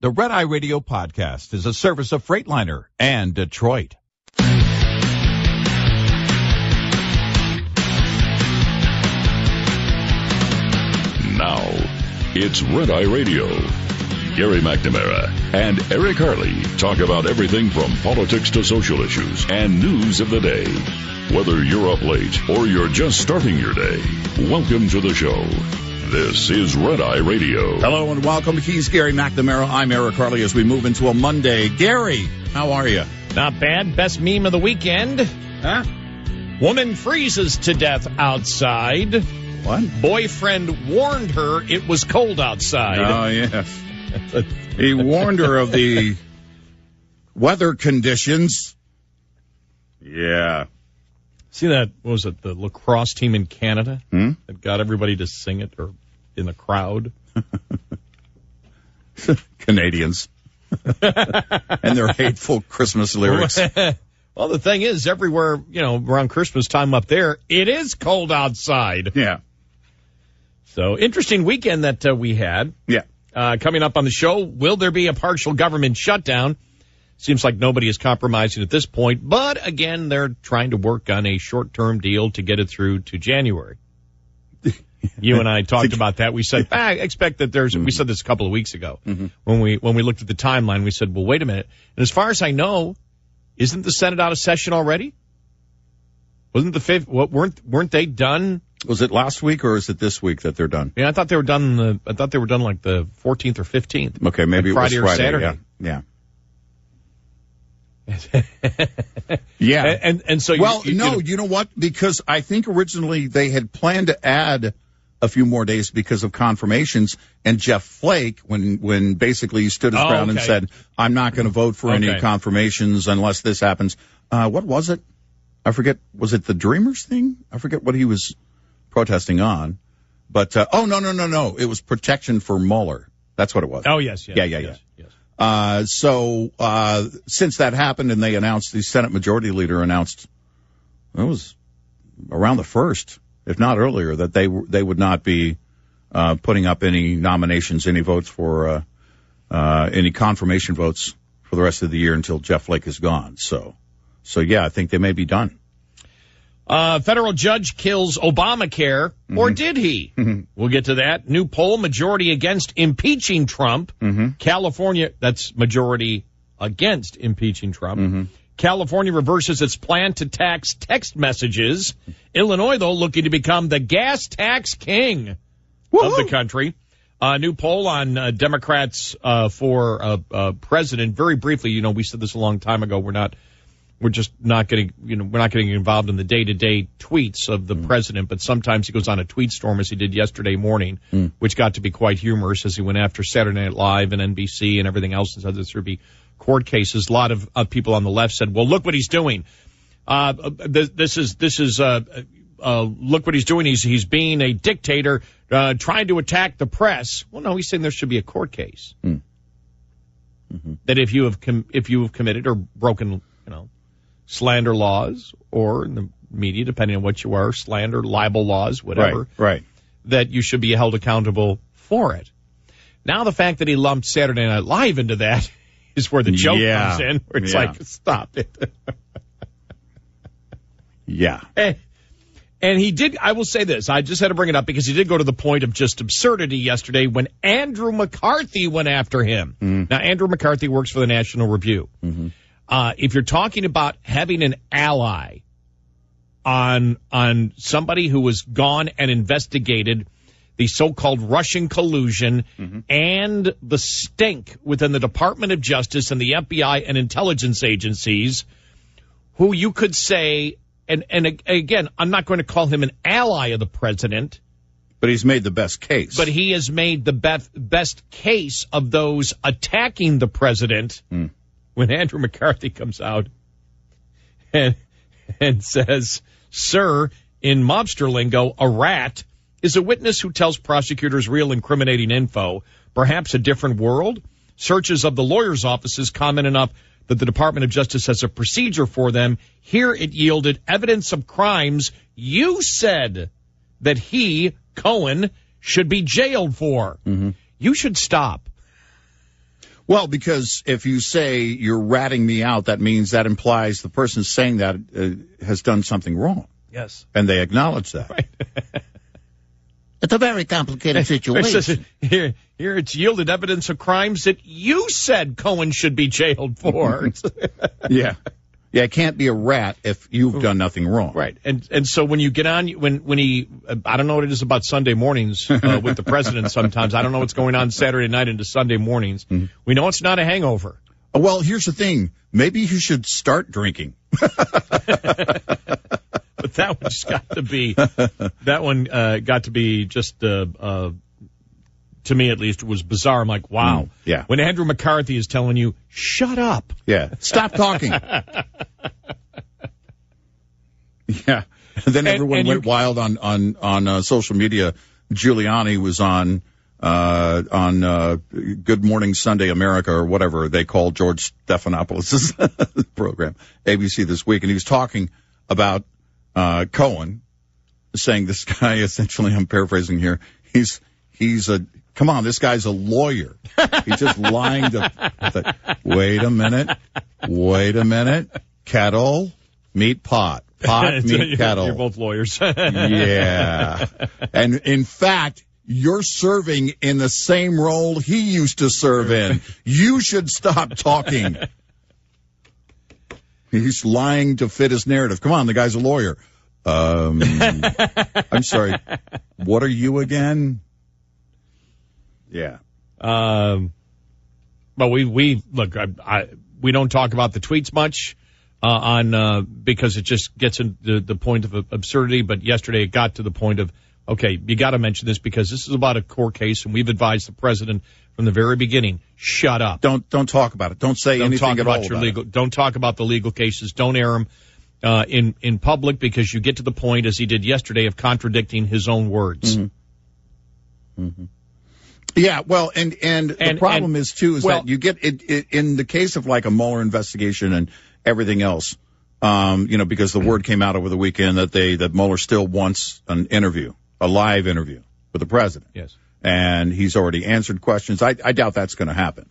The Red Eye Radio podcast is a service of Freightliner and Detroit. Now, it's Red Eye Radio. Gary McNamara and Eric Harley talk about everything from politics to social issues and news of the day. Whether you're up late or you're just starting your day, welcome to the show. This is Red Eye Radio. Hello and welcome. He's Gary McNamara. I'm Eric Harley as we move into a Monday. Gary, how are you? Not bad. Best meme of the weekend. Huh? Woman freezes to death outside. What? Boyfriend warned her it was cold outside. Oh, yes. He warned her of the weather conditions. Yeah. See that, what was it, the lacrosse team in Canada that got everybody to sing it or in the crowd? Canadians. And their hateful Christmas lyrics. Well, the thing is, everywhere, around Christmas time up there, it is cold outside. Yeah. So, interesting weekend that we had. Yeah. Coming up on the show, will there be a partial government shutdown? Seems like nobody is compromising at this point. But, again, they're trying to work on a short-term deal to get it through to January. You and I talked about that. We said, I expect that we said this a couple of weeks ago. When we looked at the timeline, we said, well, wait a minute. And as far as I know, isn't the Senate out of session already? Wasn't the fifth? Weren't they done? Was it last week or is it this week that they're done? Yeah, I thought they were done. I thought they were done like the 14th or 15th. Okay, maybe like it was Friday or Saturday. Yeah. Yeah. And so, you know what? Because I think originally they had planned to add a few more days because of confirmations. And Jeff Flake, when basically he stood his ground and said, I'm not going to vote for any confirmations unless this happens. What was it? I forget. Was it the Dreamers thing? I forget what he was protesting on. But, no. It was protection for Mueller. That's what it was. Oh, yes. Yeah. So since that happened and they announced, the Senate Majority Leader announced, it was around the 1st, if not earlier, that they would not be putting up any nominations, any votes for any confirmation votes for the rest of the year until Jeff Flake is gone. So yeah, I think they may be done. Federal judge kills Obamacare, or did he? We'll get to that. New poll, majority against impeaching Trump. California, that's majority against impeaching Trump. California reverses its plan to tax text messages. Illinois, though, looking to become the gas tax king of the country. New poll on Democrats for president. Very briefly, we said this a long time ago. We're just not getting, we're not getting involved in the day-to-day tweets of the president, but sometimes he goes on a tweet storm as he did yesterday morning, which got to be quite humorous as he went after Saturday Night Live and NBC and everything else and said there would be court cases. A lot of people on the left said, well, look what he's doing. Look what he's doing. He's being a dictator, trying to attack the press. Well, no, he's saying there should be a court case. That if you have committed or broken, slander laws, or in the media, depending on what you are, slander, libel laws, whatever, right, that you should be held accountable for it. Now the fact that he lumped Saturday Night Live into that is where the joke comes in, where it's like, stop it. Yeah. And he did, I will say this, I just had to bring it up because he did go to the point of just absurdity yesterday when Andrew McCarthy went after him. Now, Andrew McCarthy works for the National Review. If you're talking about having an ally on somebody who was gone and investigated the so-called Russian collusion and the stink within the Department of Justice and the FBI and intelligence agencies, who you could say, and again, I'm not going to call him an ally of the president. But he's made the best case. But he has made the best case of those attacking the president. When Andrew McCarthy comes out and says, sir, in mobster lingo, a rat is a witness who tells prosecutors real incriminating info, perhaps a different world. Searches of the lawyers' offices common enough that the Department of Justice has a procedure for them. Here it yielded evidence of crimes you said that he, Cohen, should be jailed for. You should stop. Well, because if you say you're ratting me out, that means that implies the person saying that has done something wrong. Yes. And they acknowledge that. Right. It's a very complicated situation. Here it's yielded evidence of crimes that you said Cohen should be jailed for. Yeah. Yeah, it can't be a rat if you've done nothing wrong. Right. And so when you get on, when he, I don't know what it is about Sunday mornings with the president sometimes. I don't know what's going on Saturday night into Sunday mornings. Mm-hmm. We know it's not a hangover. Well, here's the thing. Maybe you should start drinking. But that one just got to be, just, to me at least, it was bizarre. I'm like, wow. Yeah. When Andrew McCarthy is telling you, shut up. Yeah. Stop talking. Yeah. And then everyone went wild on social media. Giuliani was on Good Morning Sunday America or whatever they call George Stephanopoulos' program, ABC This Week. And he was talking about Cohen, saying this guy, essentially, I'm paraphrasing here, he's come on, this guy's a lawyer. He's just lying to, wait a minute, kettle, meet pot, meet kettle. You're both lawyers. Yeah. And in fact, you're serving in the same role he used to serve in. You should stop talking. He's lying to fit his narrative. Come on, the guy's a lawyer. I'm sorry. What are you again? Yeah. But we look. We don't talk about the tweets much because it just gets into the point of absurdity. But yesterday it got to the point of, okay, you got to mention this because this is about a court case, and we've advised the president from the very beginning, shut up. Don't talk about it. Don't say anything at all about it. Don't talk about the legal cases. Don't air them in public because you get to the point, as he did yesterday, of contradicting his own words. Mm-hmm. Mm-hmm. Yeah, well, and the problem is that you get it in the case of like a Mueller investigation and everything else, because the word came out over the weekend that Mueller still wants an interview, a live interview with the president. Yes. And he's already answered questions. I doubt that's going to happen.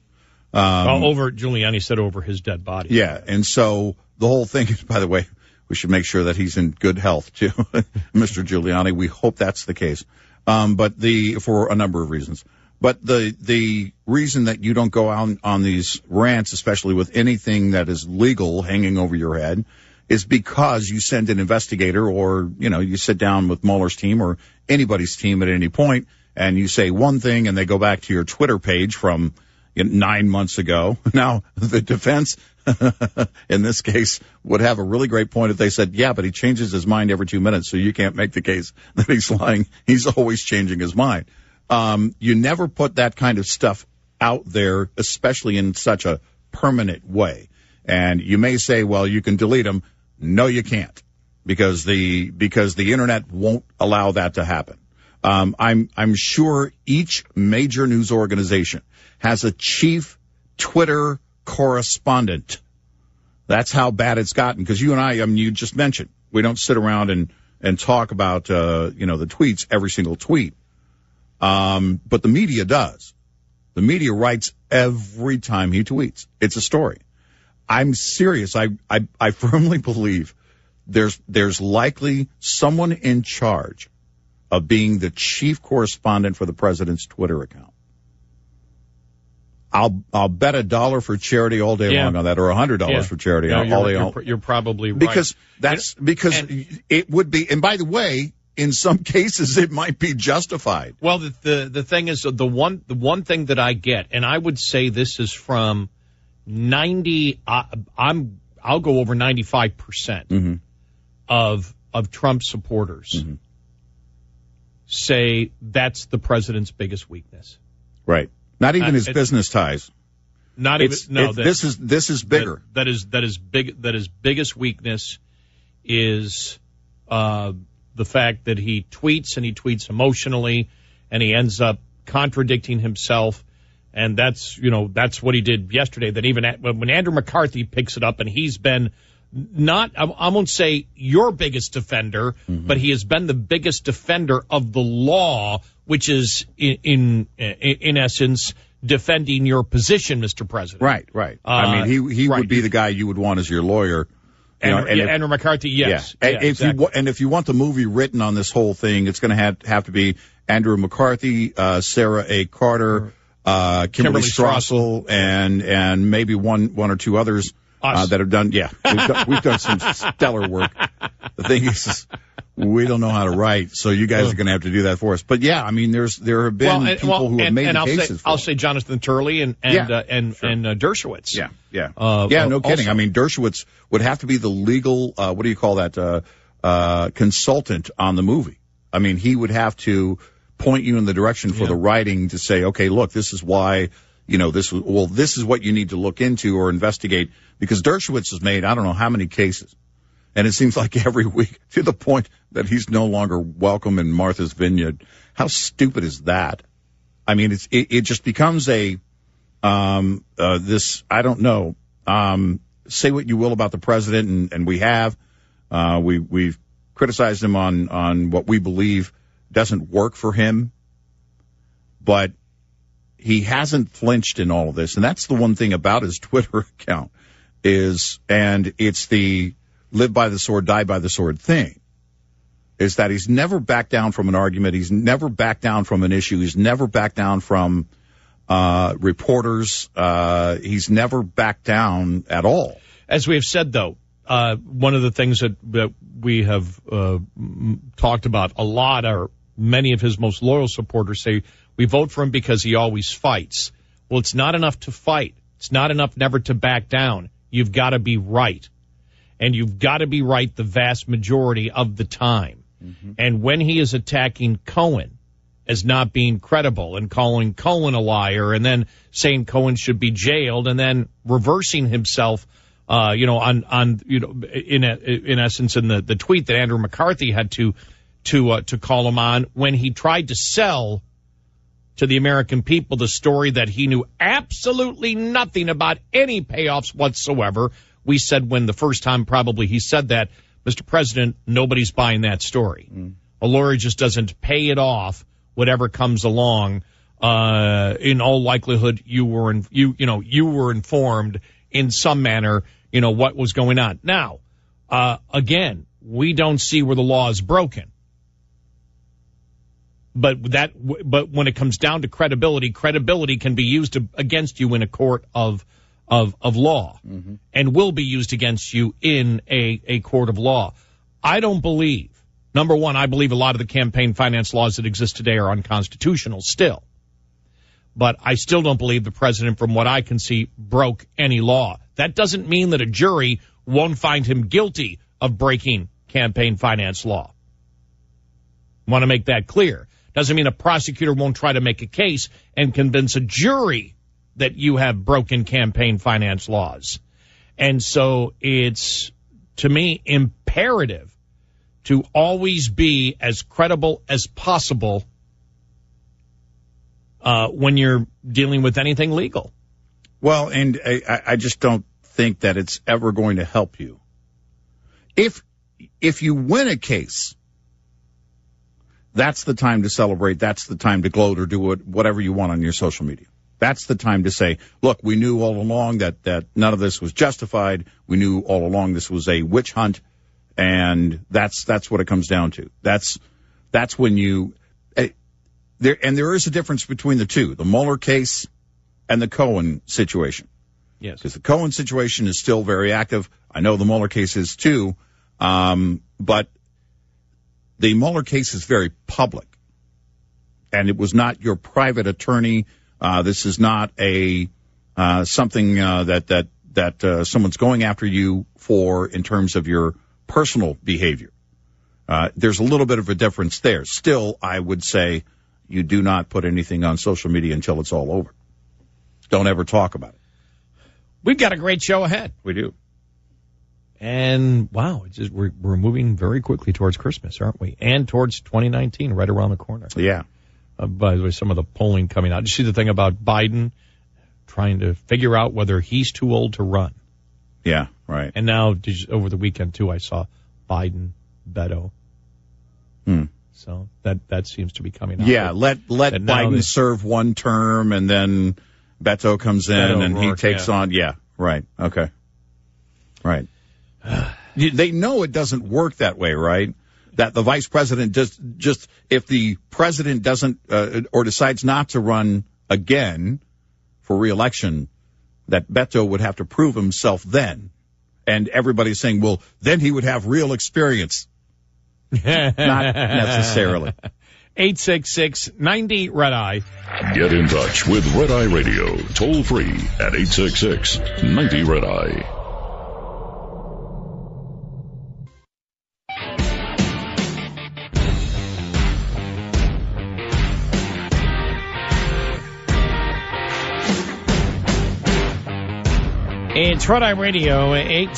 Giuliani said over his dead body. Yeah, and so the whole thing is, by the way, we should make sure that he's in good health too, Mr. Giuliani. We hope that's the case. But for a number of reasons. But the reason that you don't go out on these rants, especially with anything that is legal hanging over your head, is because you send an investigator or, you sit down with Mueller's team or anybody's team at any point and you say one thing and they go back to your Twitter page from 9 months ago. Now, the defense, in this case, would have a really great point if they said, yeah, but he changes his mind every 2 minutes, so you can't make the case that he's lying. He's always changing his mind. You never put that kind of stuff out there, especially in such a permanent way. And you may say, well, you can delete them. No, you can't, because the internet won't allow that to happen. I'm sure each major news organization has a chief Twitter correspondent. That's how bad it's gotten. Because you and I mean, you just mentioned, we don't sit around and talk about, the tweets, every single tweet. But the media does. The media writes every time he tweets. It's a story. I'm serious. I firmly believe there's likely someone in charge of being the chief correspondent for the president's Twitter account. I'll bet $1 for charity all day long on that, or $100 for charity all day long. You're probably right. Because it would be, and by the way, in some cases it might be justified. Well, the thing is, the one thing that I get, and I would say this is from 90, I'll go over 95% of Trump supporters say that's the president's biggest weakness. Right. Not even his business ties. Not even. No. This is bigger. That his biggest weakness is the fact that he tweets emotionally, and he ends up contradicting himself. And that's what he did yesterday. That even when Andrew McCarthy picks it up, and he's been I won't say your biggest defender, but he has been the biggest defender of the law, which is in essence defending your position, Mr. President. Right. I mean, he right. would be the guy you would want as your lawyer. Andrew McCarthy, yes. Yeah. Yeah, exactly. If you want the movie written on this whole thing, it's going to have to be Andrew McCarthy, Sarah A. Carter, Kimberly Strassel, and maybe one or two others that have done. Yeah, we've done some stellar work. The thing is, we don't know how to write, so you guys are going to have to do that for us. But yeah, I mean, there have been people who have made the cases. I'll say Jonathan Turley and Dershowitz. Yeah, no kidding. Also. I mean, Dershowitz would have to be the legal, what do you call that, consultant on the movie. I mean, he would have to point you in the direction for the writing to say, okay, look, this is why, this is what you need to look into or investigate, because Dershowitz has made, I don't know how many cases. And it seems like every week, to the point that he's no longer welcome in Martha's Vineyard. How stupid is that? I mean, it just becomes I don't know. Say what you will about the president, and we have. We've criticized him on what we believe doesn't work for him. But he hasn't flinched in all of this. And that's the one thing about his Twitter account and it's the live by the sword, die by the sword thing, is that he's never backed down from an argument. He's never backed down from an issue. He's never backed down from reporters. He's never backed down at all. As we have said, though, one of the things that we have talked about a lot are many of his most loyal supporters say, we vote for him because he always fights. Well, it's not enough to fight. It's not enough never to back down. You've got to be right. And you've got to be right the vast majority of the time. Mm-hmm. And when he is attacking Cohen as not being credible and calling Cohen a liar and then saying Cohen should be jailed and then reversing himself, in essence in the tweet that Andrew McCarthy had to call him on when he tried to sell to the American people the story that he knew absolutely nothing about any payoffs whatsoever. We said when the first time probably he said that, Mr. President, nobody's buying that story. A lawyer just doesn't pay it off, whatever comes along. In all likelihood, you were informed in some manner, what was going on. Now, again, we don't see where the law is broken. But when it comes down to credibility can be used against you in a court of law, mm-hmm. and will be used against you in a court of law. I don't believe, number one, I believe a lot of the campaign finance laws that exist today are unconstitutional still. But I still don't believe the president, from what I can see, broke any law. That doesn't mean that a jury won't find him guilty of breaking campaign finance law. Want to make that clear. Doesn't mean a prosecutor won't try to make a case and convince a jury that you have broken campaign finance laws. And so it's, to me, imperative to always be as credible as possible when you're dealing with anything legal. Well, and I just don't think that it's ever going to help you. If you win a case, that's the time to celebrate. That's the time to gloat or do whatever you want on your social media. That's the time to say, look, we knew all along that none of this was justified. We knew all along this was a witch hunt, and that's what it comes down to. That's when you there is a difference between the two, the Mueller case and the Cohen situation. Yes, because the Cohen situation is still very active. I know the Mueller case is too, but the Mueller case is very public, and it was not your private attorney. This is not something that someone's going after you for in terms of your personal behavior. There's a little bit of a difference there. Still, I would say you do not put anything on social media until it's all over. Don't ever talk about it. We've got a great show ahead. We do. And, wow, we're moving very quickly towards Christmas, aren't we? And towards 2019, right around the corner. Yeah. By the way, some of the polling coming out. Did you see the thing about Biden trying to figure out whether he's too old to run? Yeah, right. And now, over the weekend, too, I saw Biden, Beto. So that seems to be coming out. Yeah, let Biden serve one term and then Beto comes in Beto and O'Rourke, he takes on. Yeah, right. Okay. Right. They know it doesn't work that way, right? That the vice president just if the president doesn't or decides not to run again for re-election, that Beto would have to prove himself then. And everybody's saying, well, then he would have real experience. Not necessarily. 866-90-RED-EYE. Get in touch with Red Eye Radio, toll free at 866-90-RED-EYE. It's Red Eye Radio,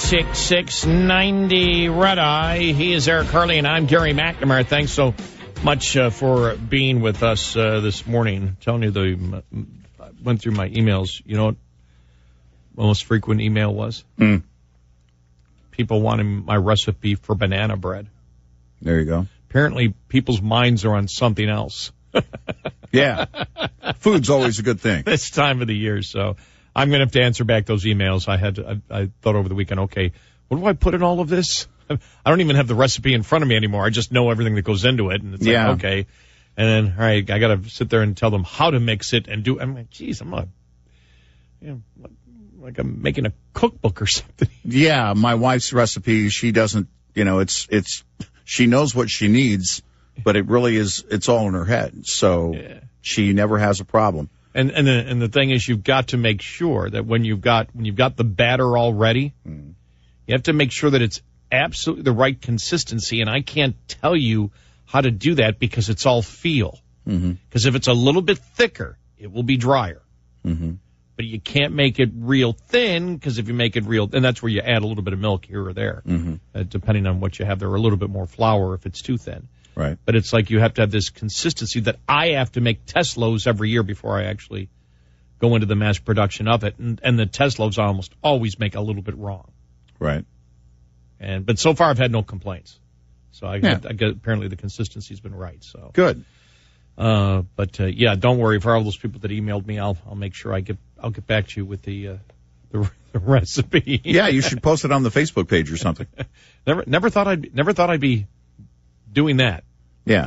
866-90-RED-EYE. He is Eric Harley, and I'm Gary McNamara. Thanks so much for being with us this morning. I'm telling you, I went through my emails. You know what my most frequent email was? People wanting my recipe for banana bread. There you go. Apparently, people's minds are on something else. Yeah. Food's always a good thing. This time of the year, so I'm going to have to answer back those emails. I thought over the weekend, okay, what do I put in all of this? I don't even have the recipe in front of me anymore. I just know everything that goes into it. And it's like, okay. And then, all right, I got to sit there and tell them how to mix it and do. I'm like, geez, like I'm making a cookbook or something. Yeah, my wife's recipe, she doesn't, she knows what she needs, but it really is, it's all in her head. So she never has a problem. And the thing is, you've got to make sure that when you've got the batter all ready, you have to make sure that it's absolutely the right consistency. And I can't tell you how to do that because it's all feel. Because if it's a little bit thicker, it will be drier. But you can't make it real thin, because if you make it real, and that's where you add a little bit of milk here or there, depending on what you have there, or a little bit more flour if it's too thin. Right. But it's like you have to have this consistency that I have to make test loaves every year before I actually go into the mass production of it. And the test loaves I almost always make a little bit wrong. Right. But so far I've had no complaints. So I get apparently the consistency's been right. So good. But don't worry, for all those people that emailed me, I'll make sure I'll get back to you with the recipe. Yeah, you should post it on the Facebook page or something. Never thought I'd be doing that. Yeah.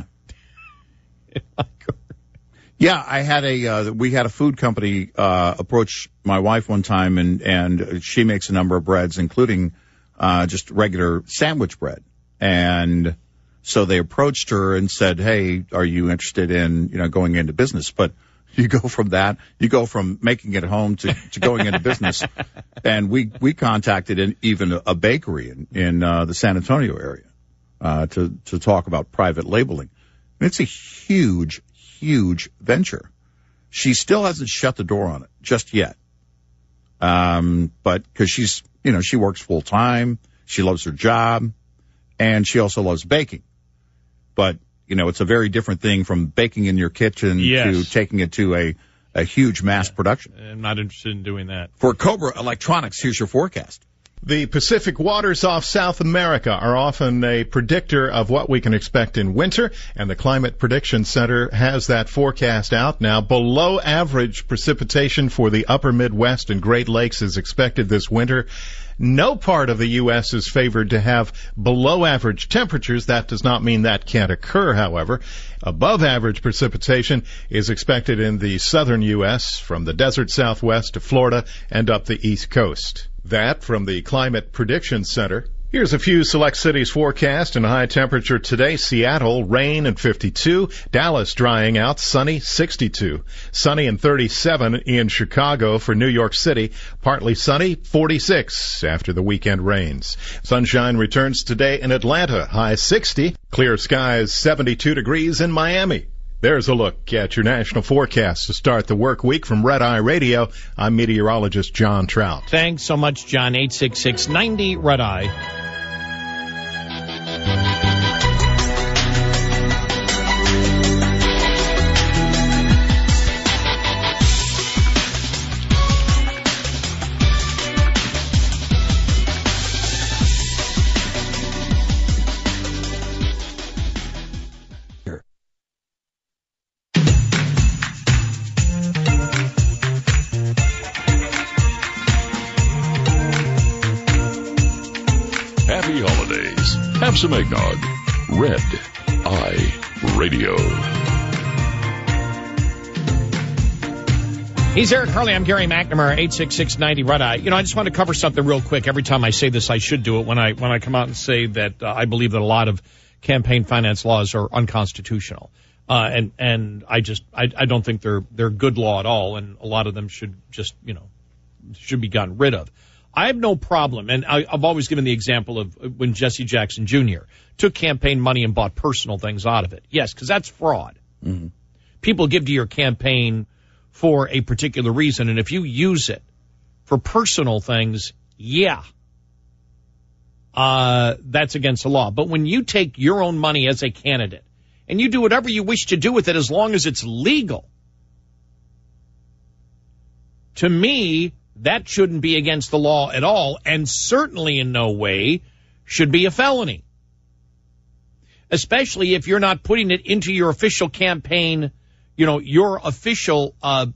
Yeah, I had we had a food company approach my wife one time, and she makes a number of breads, including just regular sandwich bread. And so they approached her and said, "Hey, are you interested in going into business?" But you go from making it at home to going into business. And we contacted even a bakery in the San Antonio area to talk about private labeling. And it's a huge, huge venture. She still hasn't shut the door on it just yet. But because she's, she works full time, she loves her job, and she also loves baking. But, it's a very different thing from baking in your kitchen to taking it to a huge mass production. I'm not interested in doing that. For Cobra Electronics, here's your forecast. The Pacific waters off South America are often a predictor of what we can expect in winter, and the Climate Prediction Center has that forecast out now. Below average precipitation for the upper Midwest and Great Lakes is expected this winter. No part of the U.S. is favored to have below average temperatures. That does not mean that can't occur, however. Above average precipitation is expected in the southern U.S., from the desert Southwest to Florida and up the East Coast. That from the Climate Prediction Center. Here's a few select cities forecast and high temperature today. Seattle, rain and 52. Dallas, drying out, sunny, 62. Sunny and 37 in Chicago. For New York City, partly sunny, 46 after the weekend rains. Sunshine returns today in Atlanta, high 60. Clear skies, 72 degrees in Miami. There's a look at your national forecast to start the work week from Red Eye Radio. I'm meteorologist John Trout. Thanks so much, John. 866-90-RED-EYE. Happy holidays. Have some eggnog. Red Eye Radio. He's Eric Harley. I'm Gary McNamara, 866-90 Red Eye. I just want to cover something real quick. Every time I say this, I should do it when I come out and say that I believe that a lot of campaign finance laws are unconstitutional. And I don't think they're good law at all, and a lot of them should be gotten rid of. I have no problem, and I've always given the example of when Jesse Jackson Jr. took campaign money and bought personal things out of it. Yes, because that's fraud. Mm-hmm. People give to your campaign for a particular reason, and if you use it for personal things, that's against the law. But when you take your own money as a candidate and you do whatever you wish to do with it as long as it's legal, to me, that shouldn't be against the law at all, and certainly in no way should be a felony. Especially if you're not putting it into your official campaign, your official,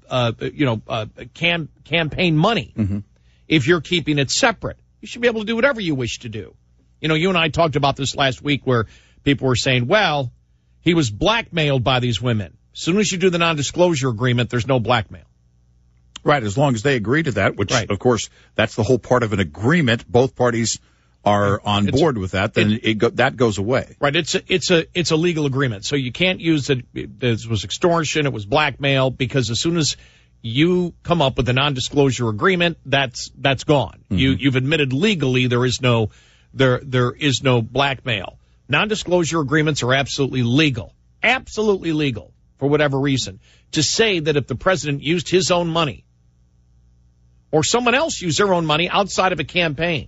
campaign money. Mm-hmm. If you're keeping it separate, you should be able to do whatever you wish to do. You and I talked about this last week where people were saying, well, he was blackmailed by these women. As soon as you do the non-disclosure agreement, there's no blackmail. Right, as long as they agree to that, which, of course, that's the whole part of an agreement. Both parties are on board with that, then that goes away. Right, it's a legal agreement. So you can't use it. This was extortion, it was blackmail, because as soon as you come up with a non-disclosure agreement, that's gone. Mm-hmm. You've admitted legally there is no blackmail. Non-disclosure agreements are absolutely legal for whatever reason. To say that if the president used his own money or someone else used their own money outside of a campaign,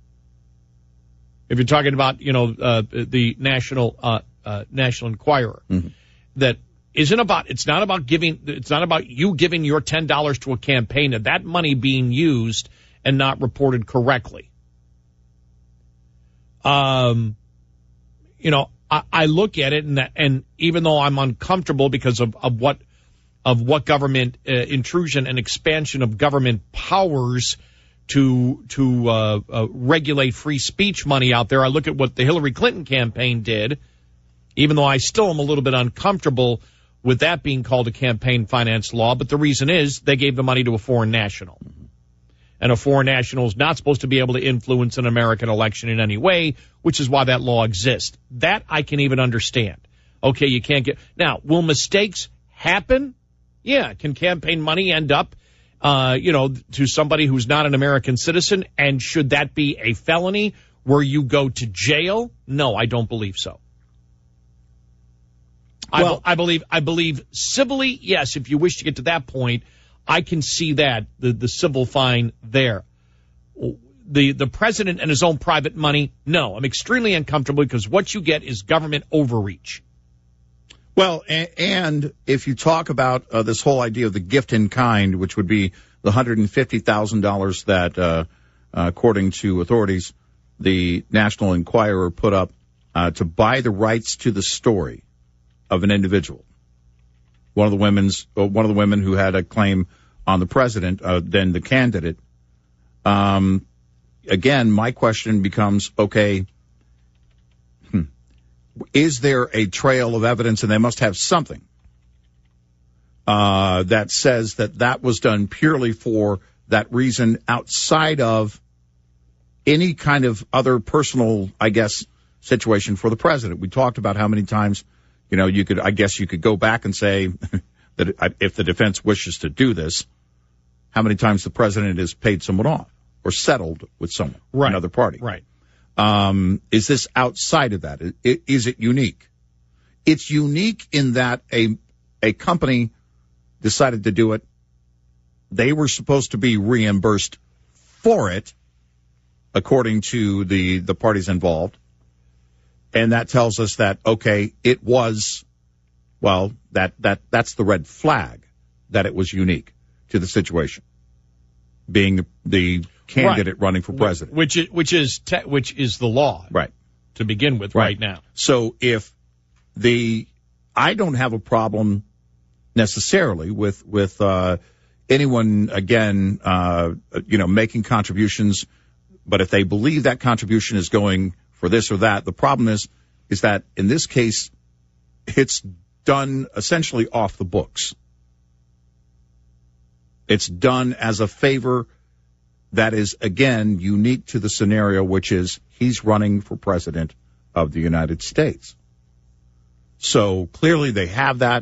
if you're talking about, the National Enquirer, mm-hmm. It's not about you giving your $10 to a campaign and that money being used and not reported correctly. I look at it and even though I'm uncomfortable because of what government intrusion and expansion of government powers to regulate free speech money out there, I look at what the Hillary Clinton campaign did, even though I still am a little bit uncomfortable with that being called a campaign finance law. But the reason is they gave the money to a foreign national. And a foreign national is not supposed to be able to influence an American election in any way, which is why that law exists. That I can even understand. Okay, you can't get... Now, will mistakes happen? Yeah. Can campaign money end up, to somebody who's not an American citizen? And should that be a felony where you go to jail? No, I don't believe so. Well, I believe civilly, yes, if you wish to get to that point, I can see that, the civil fine there. The president and his own private money, no. I'm extremely uncomfortable because what you get is government overreach. Well, and if you talk about this whole idea of the gift in kind, which would be the $150,000 that, according to authorities, the National Enquirer put up to buy the rights to the story of an individual. One of the women who had a claim on the president, then the candidate. Again, my question becomes, okay, is there a trail of evidence, and they must have something, that says that was done purely for that reason outside of any kind of other personal, I guess, situation for the president? We talked about how many times, you could go back and say that if the defense wishes to do this, how many times the president has paid someone off or settled with someone, another party. Right. Is this outside of that? Is it unique? It's unique in that a company decided to do it. They were supposed to be reimbursed for it, according to the parties involved. And that tells us that, okay, it was, well, that's the red flag, that it was unique to the situation, being the candidate running for president, which is the law, right, to begin with, right now. So if I don't have a problem necessarily with anyone, again, making contributions But if they believe that contribution is going for this or that, the problem is that in this case, it's done essentially off the books. It's done as a favor that is, again, unique to the scenario, which is he's running for president of the United States. So clearly they have that.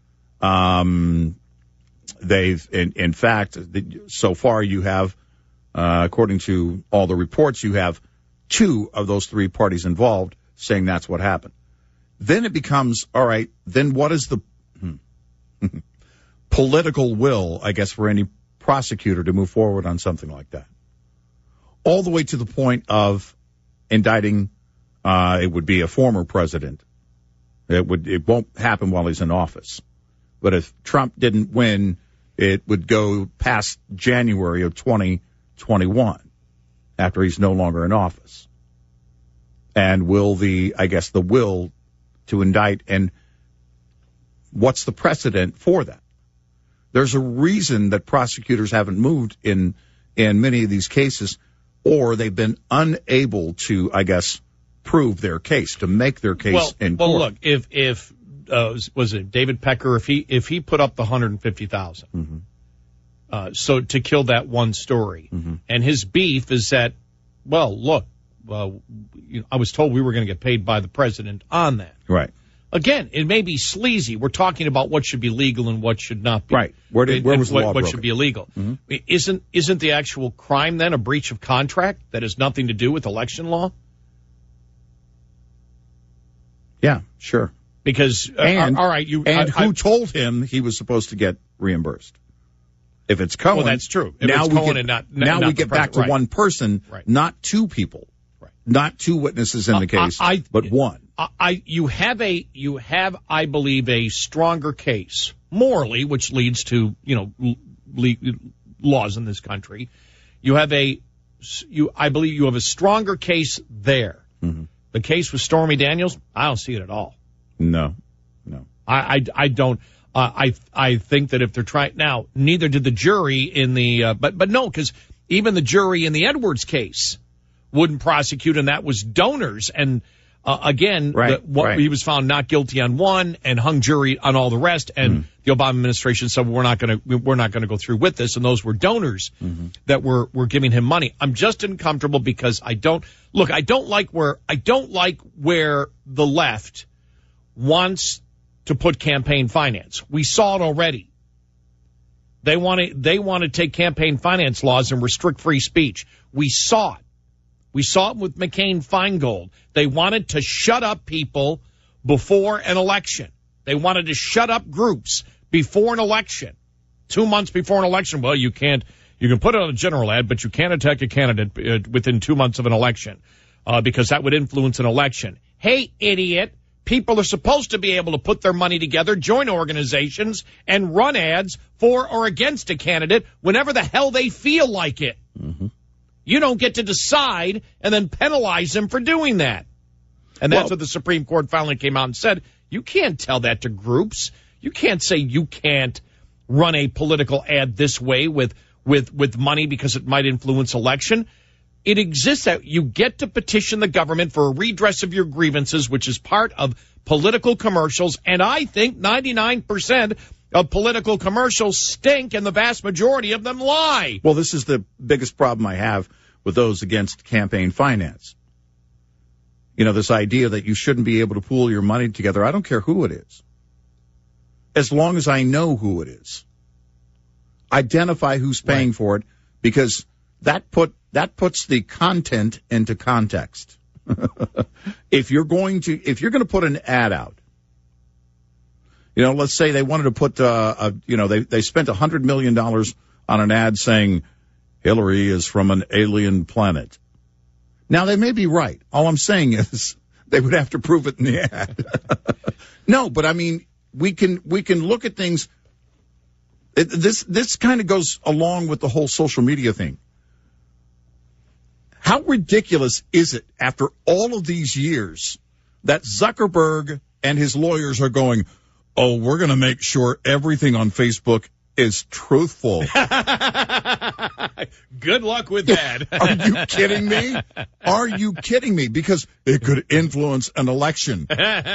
They've, in fact, so far you have, according to all the reports, you have 2 of those 3 parties involved saying that's what happened. Then it becomes, all right, then what is the political will, I guess, for any prosecutor to move forward on something like that? All the way to the point of indicting, it would be a former president. It won't happen while he's in office. But if Trump didn't win, it would go past January of 2021 after he's no longer in office. And will the will to indict, and what's the precedent for that? There's a reason that prosecutors haven't moved in many of these cases, or they've been unable to, I guess, prove their case, to make their case in court. Well, look, if was it David Pecker, if he put up the $150,000, so to kill that one story, and his beef is that, well, look, I was told we were going to get paid by the president on that. Right. Again, it may be sleazy. We're talking about what should be legal and what should not be. Right. Where was the law what broken? Should be illegal? Isn't the actual crime then a breach of contract that has nothing to do with election law? Yeah, sure. Because all right, who told him he was supposed to get reimbursed? If it's Cohen, well, that's true. If now it's Cohen not we get back to one person, not 2 people, not 2 witnesses in the case, but one. You have, I believe, a stronger case morally, which leads to laws in this country. I believe you have a stronger case there. The case with Stormy Daniels, I don't see it at all. No. I don't. I think that if they're trying now, neither did the jury in the but no, because even the jury in the Edwards case wouldn't prosecute, and that was donors. And again, he was found not guilty on one and hung jury on all the rest. And the Obama administration said we're not going to go through with this. And those were donors that were giving him money. I'm just uncomfortable because I don't like where the left wants to put campaign finance. We saw it already. They want to take campaign finance laws and restrict free speech. We saw it. We saw it with McCain-Feingold. They wanted to shut up people before an election. They wanted to shut up groups before an election. 2 months before an election, well, you can put it on a general ad, but you can't attack a candidate within 2 months of an election because that would influence an election. Hey, idiot. People are supposed to be able to put their money together, join organizations, and run ads for or against a candidate whenever the hell they feel like it. You don't get to decide and then penalize them for doing that. And that's what the Supreme Court finally came out and said. You can't tell that to groups. You can't say you can't run a political ad this way with money because it might influence election. It exists that you get to petition the government for a redress of your grievances, which is part of political commercials. And I think 99% of political commercials stink and the vast majority of them lie. Well, this is the biggest problem I have with those against campaign finance. This idea that you shouldn't be able to pool your money together. I don't care who it is. As long as I know who it is. Identify who's paying for it, because that puts the content into context. If you're going to put an ad out, let's say they wanted to put, they spent $100 million on an ad saying Hillary is from an alien planet. Now, they may be right. All I'm saying is they would have to prove it in the ad. No, but I mean, we can look at things. This kind of goes along with the whole social media thing. How ridiculous is it after all of these years that Zuckerberg and his lawyers are going, oh, we're going to make sure everything on Facebook is truthful. Good luck with that. Are you kidding me? Are you kidding me? Because it could influence an election.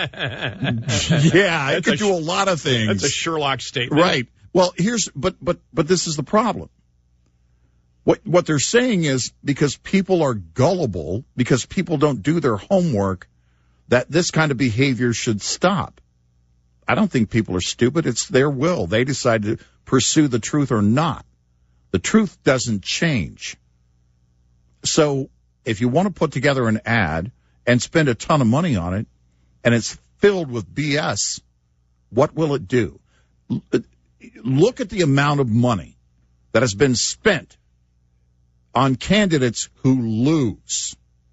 Yeah, it could do a lot of things. That's a Sherlock statement. Right. Well, but this is the problem. What they're saying is because people are gullible, because people don't do their homework, that this kind of behavior should stop. I don't think people are stupid. It's their will. They decide to pursue the truth or not. The truth doesn't change. So if you want to put together an ad and spend a ton of money on it, and it's filled with BS, what will it do? Look at the amount of money that has been spent on candidates who lose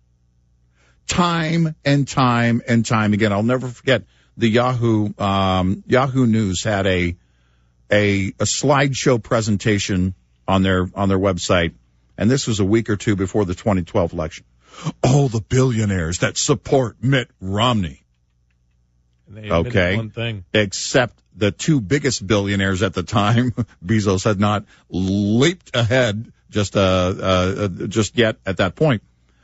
time and time and time again. I'll never forget the Yahoo News had a slideshow presentation on their website, and this was a week or two before the 2012 election. Oh, the billionaires that support Mitt Romney. Okay. One thing. Except the two biggest billionaires at the time, Bezos had not leaped ahead just yet at that point.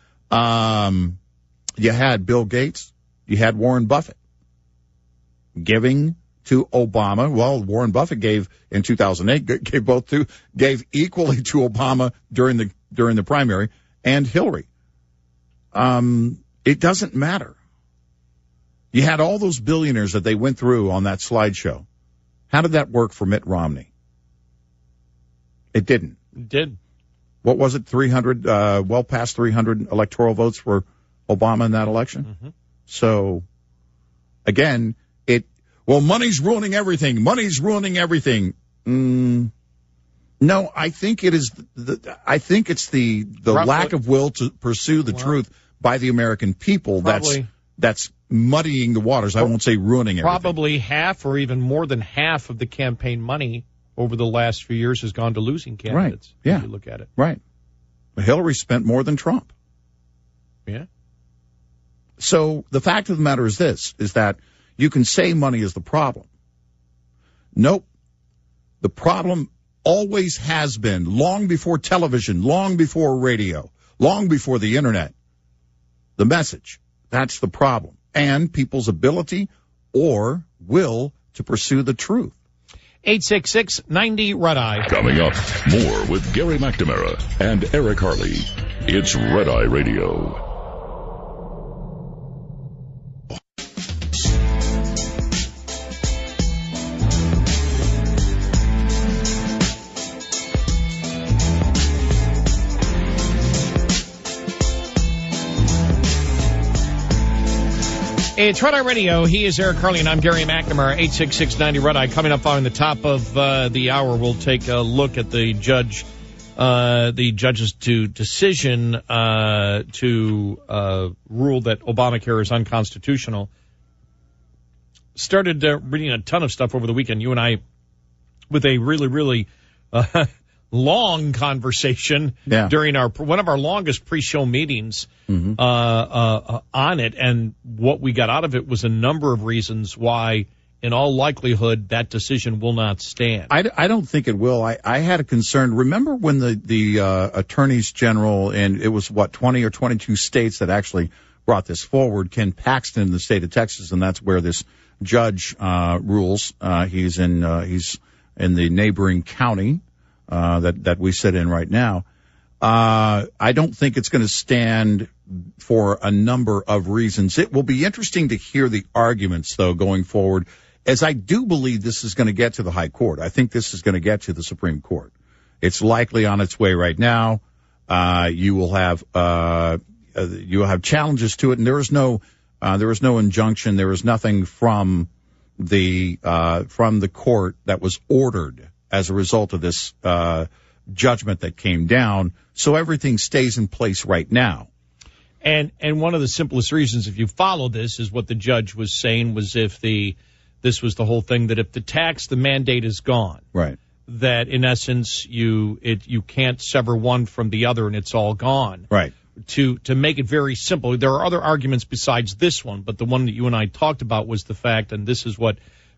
You had Bill Gates, you had Warren Buffett giving to Obama. Well, Warren Buffett gave in 2008, gave equally to Obama during the primary and Hillary. It doesn't matter. You had all those billionaires that they went through on that slideshow. How did that work for Mitt Romney? It didn't. It did. What was it? 300, well past 300 electoral votes for Obama in that election. Mm-hmm. So, again, money's ruining everything. Money's ruining everything. No, I think it is. I think it's the lack of will to pursue the truth by the American people that's muddying the waters. I won't say ruining everything. Probably half or even more than half of the campaign money over the last few years has gone to losing candidates. Right. Yeah. If you look at it. Right. Hillary spent more than Trump. Yeah. So the fact of the matter is this, is that you can say money is the problem. Nope. The problem always has been, long before television, long before radio, long before the internet, the message. That's the problem. And people's ability or will to pursue the truth. 866-90-RED-EYE. Coming up, more with Gary McNamara and Eric Harley. It's Red Eye Radio. It's Red Eye Radio. He is Eric Harley, and I'm Gary McNamara. 866-90-RED-EYE. Coming up on the top of the hour, we'll take a look at the judge's decision to rule that Obamacare is unconstitutional. Started reading a ton of stuff over the weekend. You and I, with a really, really long conversation during one of our longest pre-show meetings on it, and what we got out of it was a number of reasons why, in all likelihood, that decision will not stand. I don't think it will. I had a concern. Remember when the attorneys general, and it was 20 or 22 states that actually brought this forward, Ken Paxton in the state of Texas, and that's where this judge rules. He's in the neighboring county that we sit in right now. I don't think it's going to stand for a number of reasons. It will be interesting to hear the arguments, though, going forward, as I do believe this is going to get to the high court. I think this is going to get to the Supreme Court. It's likely on its way right now. You will have challenges to it, and there is no injunction. There is nothing from the court that was ordered as a result of this judgment that came down. So everything stays in place right now. And one of the simplest reasons, if you follow this, is what the judge was saying was this was the whole thing, that if the mandate is gone, right, that in essence you can't sever one from the other and it's all gone. Right. To make it very simple, there are other arguments besides this one, but the one that you and I talked about was the fact, and this is what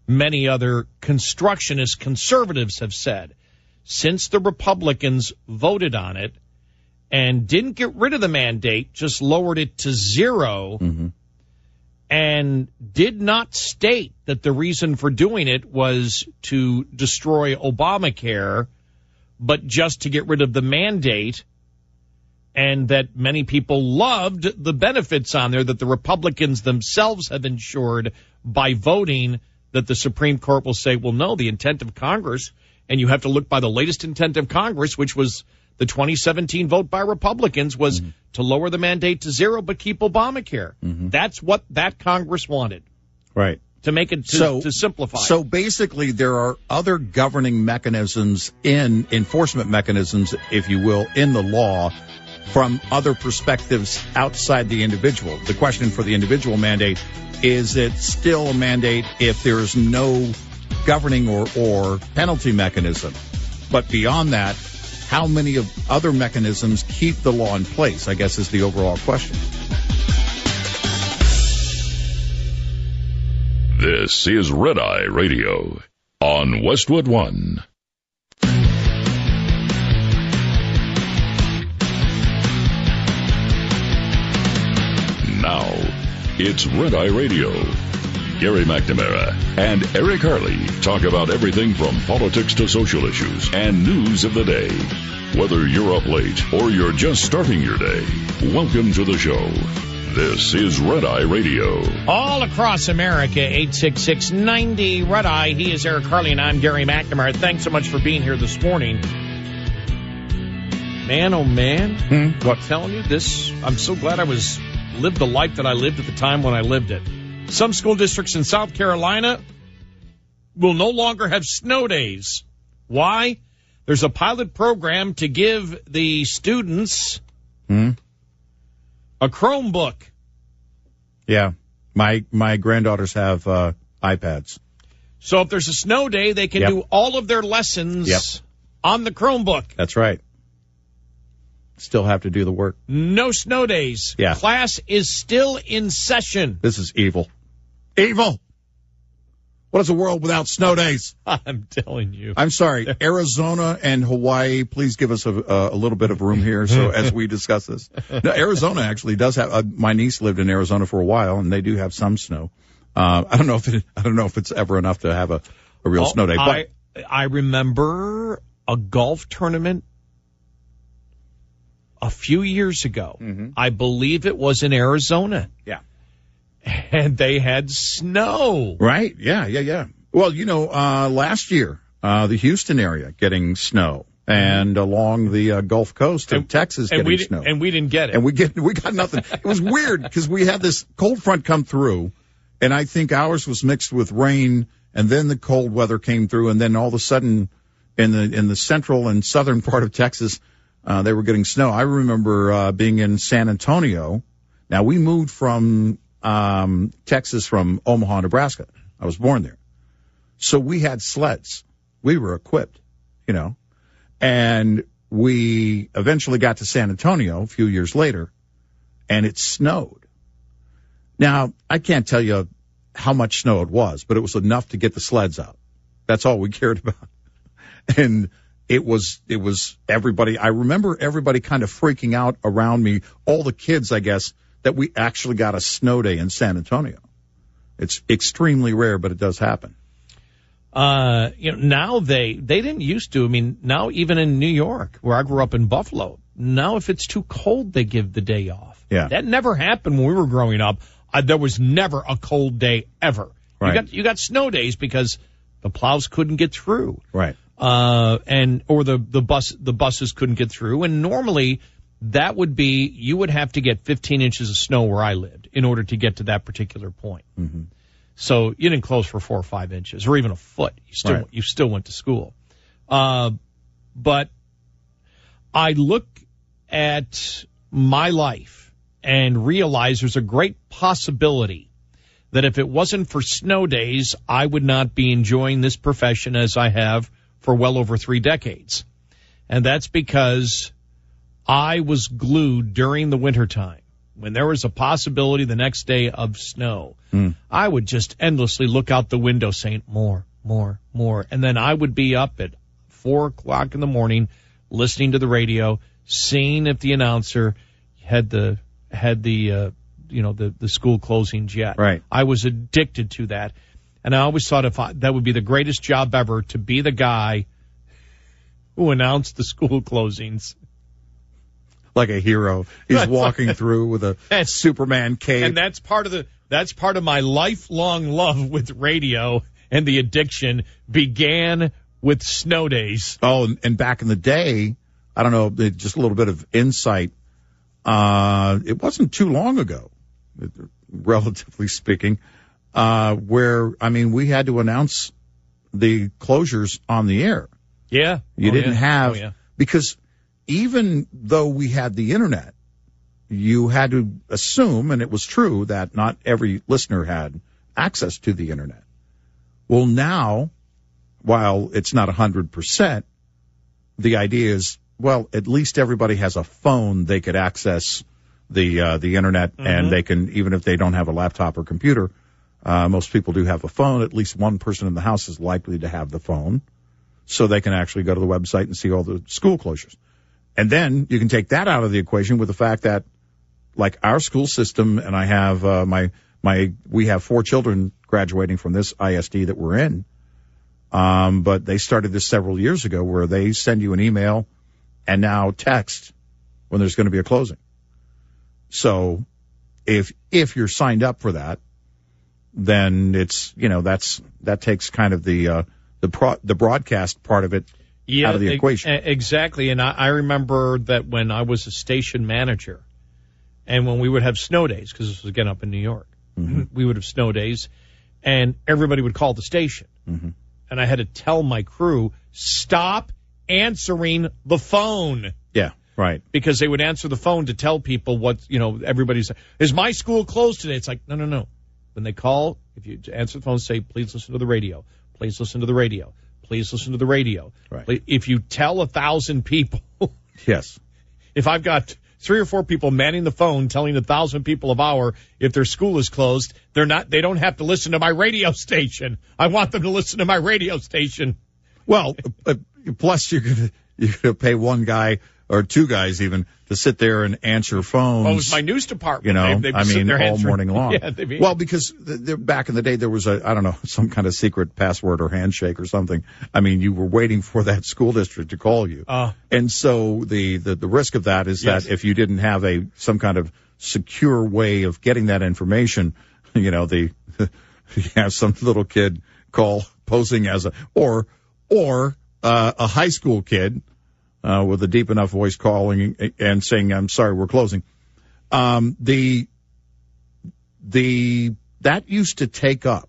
many other constructionist conservatives have said. Since the Republicans voted on it and didn't get rid of the mandate, just lowered it to 0, and did not state that the reason for doing it was to destroy Obamacare, but just to get rid of the mandate, and that many people loved the benefits on there that the Republicans themselves have ensured by voting, that the Supreme Court will say, well, no, the intent of Congress, and you have to look by the latest intent of Congress, which was the 2017 vote by Republicans, was to lower the mandate to 0 but keep Obamacare. That's what that Congress wanted. Right. To make it to simplify. So basically there are other governing mechanisms, enforcement mechanisms, if you will, in the law from other perspectives outside the individual. The question for the individual mandate, is it still a mandate if there is no governing or penalty mechanism? But beyond that, how many of other mechanisms keep the law in place, I guess, is the overall question. This is Red Eye Radio on Westwood One. Now, it's Red Eye Radio. Gary McNamara and Eric Harley talk about everything from politics to social issues and news of the day. Whether you're up late or you're just starting your day, welcome to the show. This is Red Eye Radio. All across America, 866-90 Red Eye. He is Eric Harley and I'm Gary McNamara. Thanks so much for being here this morning. Man, oh man. What? I'm telling you this, I'm so glad I lived the life that I lived at the time when I lived it. Some school districts in South Carolina will no longer have snow days. Why? There's a pilot program to give the students a Chromebook. Yeah. My granddaughters have iPads. So if there's a snow day, they can do all of their lessons on the Chromebook. That's right. Still have to do the work. No snow days. Yeah. Class is still in session. This is evil. Evil! What is a world without snow days? I'm telling you. I'm sorry. Arizona and Hawaii, please give us a little bit of room here so as we discuss this. No, Arizona actually does have, my niece lived in Arizona for a while, and they do have some snow. I don't know if it's ever enough to have a real snow day. But I remember a golf tournament a few years ago. I believe it was in Arizona. Yeah. And they had snow. Right. Yeah. Well, last year, the Houston area getting snow, and along the Gulf Coast of Texas getting snow. And we didn't get it. And we got nothing. It was weird because we had this cold front come through, and I think ours was mixed with rain, and then the cold weather came through, and then all of a sudden in the central and southern part of Texas, they were getting snow. I remember being in San Antonio. Now, we moved from Texas from Omaha, Nebraska. I was born there. So we had sleds. We were equipped, and we eventually got to San Antonio a few years later, and it snowed. Now, I can't tell you how much snow it was, but it was enough to get the sleds out. That's all we cared about. And it was everybody. I remember everybody kind of freaking out around me, all the kids, I guess, that we actually got a snow day in San Antonio. It's extremely rare, but it does happen. Now they didn't used to. I mean, now even in New York, where I grew up in Buffalo, now if it's too cold, they give the day off. Yeah. That never happened when we were growing up. There was never a cold day ever. Right. You got snow days because the plows couldn't get through. Right. Or the buses couldn't get through. And normally that would be, you would have to get 15 inches of snow where I lived in order to get to that particular point. Mm-hmm. So you didn't close for 4 or 5 inches or even a foot. You still went to school. But I look at my life and realize there's a great possibility that if it wasn't for snow days, I would not be enjoying this profession as I have for well over 3 decades. And that's because I was glued during the wintertime when there was a possibility the next day of snow, I would just endlessly look out the window saying, more. And then I would be up at 4 o'clock in the morning listening to the radio, seeing if the announcer had the school closings yet. Right. I was addicted to that. And I always thought that would be the greatest job ever, to be the guy who announced the school closings. Like a hero. He's walking through with a Superman cape. And that's part of my lifelong love with radio, and the addiction began with snow days. Oh, and back in the day, I don't know, just a little bit of insight. It wasn't too long ago, relatively speaking, where, we had to announce the closures on the air. Yeah. You didn't have, because even though we had the internet, you had to assume, and it was true, that not every listener had access to the internet. Well, now, while it's not 100%, the idea is, well, at least everybody has a phone they could access the internet, and they can, even if they don't have a laptop or computer, most people do have a phone. At least one person in the house is likely to have the phone, so they can actually go to the website and see all the school closures. And then you can take that out of the equation with the fact that, like our school system, and I have we have 4 children graduating from this ISD that we're in, but they started this several years ago, where they send you an email and now text when there's going to be a closing. So if you're signed up for that, then it's, that takes kind of the broadcast part of it out of the equation. Exactly. And I remember that when I was a station manager, and when we would have snow days, because this was again up in New York, we would have snow days, and everybody would call the station. And I had to tell my crew, stop answering the phone. Yeah, right. Because they would answer the phone to tell people what, everybody's, is my school closed today? It's like, no. When they call, if you answer the phone, say, please listen to the radio. Please listen to the radio. Please listen to the radio. Right. If you tell 1,000 people, yes. If I've got 3 or 4 people manning the phone telling 1,000 people an hour if their school is closed, they don't have to listen to my radio station. I want them to listen to my radio station. Well, plus you're gonna pay one guy or 2 guys even to sit there and answer phones. Well, it was my news department. All morning long. Yeah, well, because back in the day there was some kind of secret password or handshake or something. You were waiting for that school district to call you. And so the risk of that is that if you didn't have some kind of secure way of getting that information, you have some little kid call posing as or a high school kid with a deep enough voice calling and saying, "I'm sorry, we're closing." That used to take up.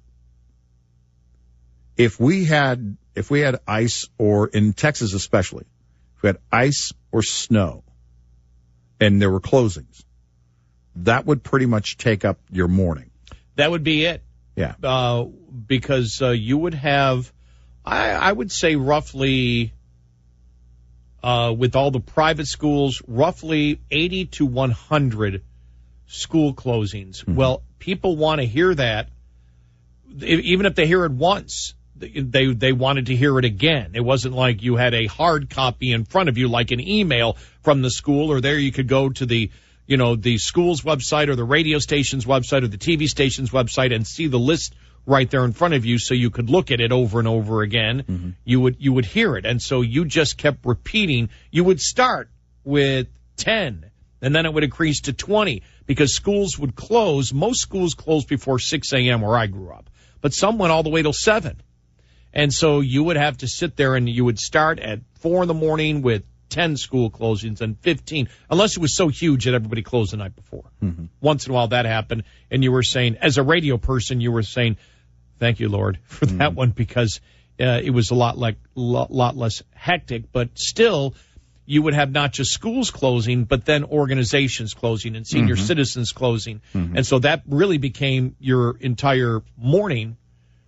If we had ice, or in Texas especially, if we had ice or snow, and there were closings, that would pretty much take up your morning. That would be it. Yeah. Because you would have, I would say roughly, with all the private schools, roughly 80 to 100 school closings. Well, people want to hear that. Even if they hear it once, they wanted to hear it again. It wasn't like you had a hard copy in front of you, like an email from the school, or there you could go to the school's website or the radio station's website or the TV station's website and see the list right there in front of you, so you could look at it over and over again. You would hear it, and so you just kept repeating. You would start with 10, and then it would increase to 20, because schools would close. Most schools closed before 6 a.m. where I grew up, but some went all the way till 7. And so you would have to sit there, and you would start at 4 in the morning with 10 school closings and 15, unless it was so huge that everybody closed the night before. Once in a while that happened, and you were saying, as a radio person, you were saying, thank you, Lord, for that one, because it was a lot less hectic. But still, you would have not just schools closing, but then organizations closing and senior citizens closing. And so that really became your entire morning.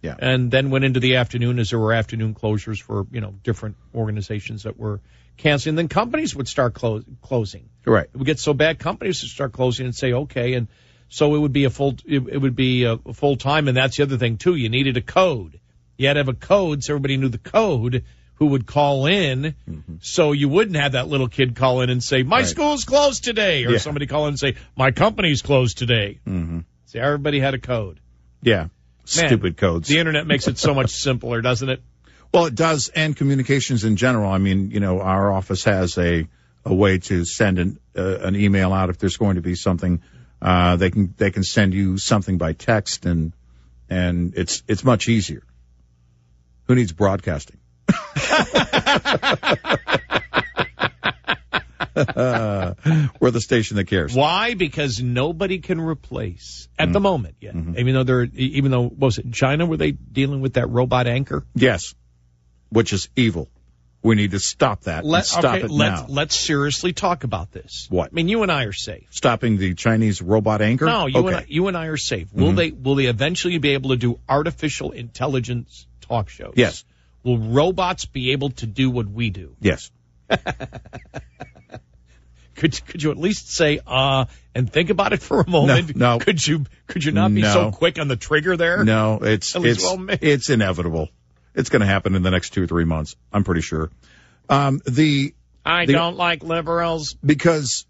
Yeah. And then went into the afternoon as there were afternoon closures for, different organizations that were canceling. Then companies would start closing. Right. It would get so bad, companies would start closing and say, okay. And so it would be a full time. And that's the other thing too. You needed a code. You had to have a code so everybody knew the code who would call in. Mm-hmm. So you wouldn't have that little kid call in and say, my school's closed today. Or somebody call in and say, my company's closed today. Mm-hmm. See, everybody had a code. Yeah. Stupid codes. The internet makes it so much simpler, doesn't it? Well, it does, and communications in general. I mean, our office has a way to send an email out if there's going to be something. They can send you something by text, and it's much easier. Who needs broadcasting? We're the station that cares. Why? Because nobody can replace at the moment yet. Mm-hmm. Even though what was it in China? Were they dealing with that robot anchor? Yes, which is evil. We need to stop that. Now. Let's seriously talk about this. What? I mean, you and I are safe. Stopping the Chinese robot anchor? No, you and I are safe. Mm-hmm. Will they eventually be able to do artificial intelligence talk shows? Yes. Will robots be able to do what we do? Yes. Could you at least say and think about it for a moment? No. Could you not be so quick on the trigger there? No, it's inevitable. It's going to happen in the next 2 or 3 months. I'm pretty sure. I don't like liberals because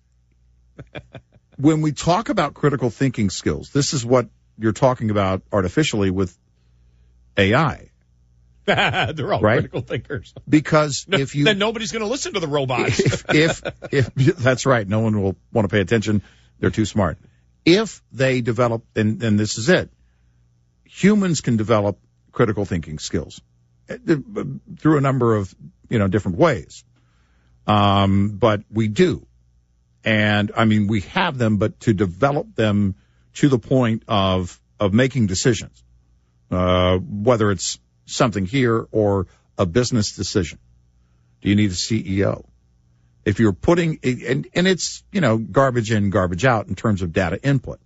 when we talk about critical thinking skills, this is what you're talking about artificially with AI. They're all critical thinkers. Because then nobody's going to listen to the robots. if that's right, no one will want to pay attention. They're too smart. If they develop, and this is it, humans can develop critical thinking skills through a number of different ways. But we do, and I mean we have them, but to develop them to the point of making decisions, whether it's something here or a business decision. Do you need a CEO? If you're putting, and it's, garbage in, garbage out in terms of data input.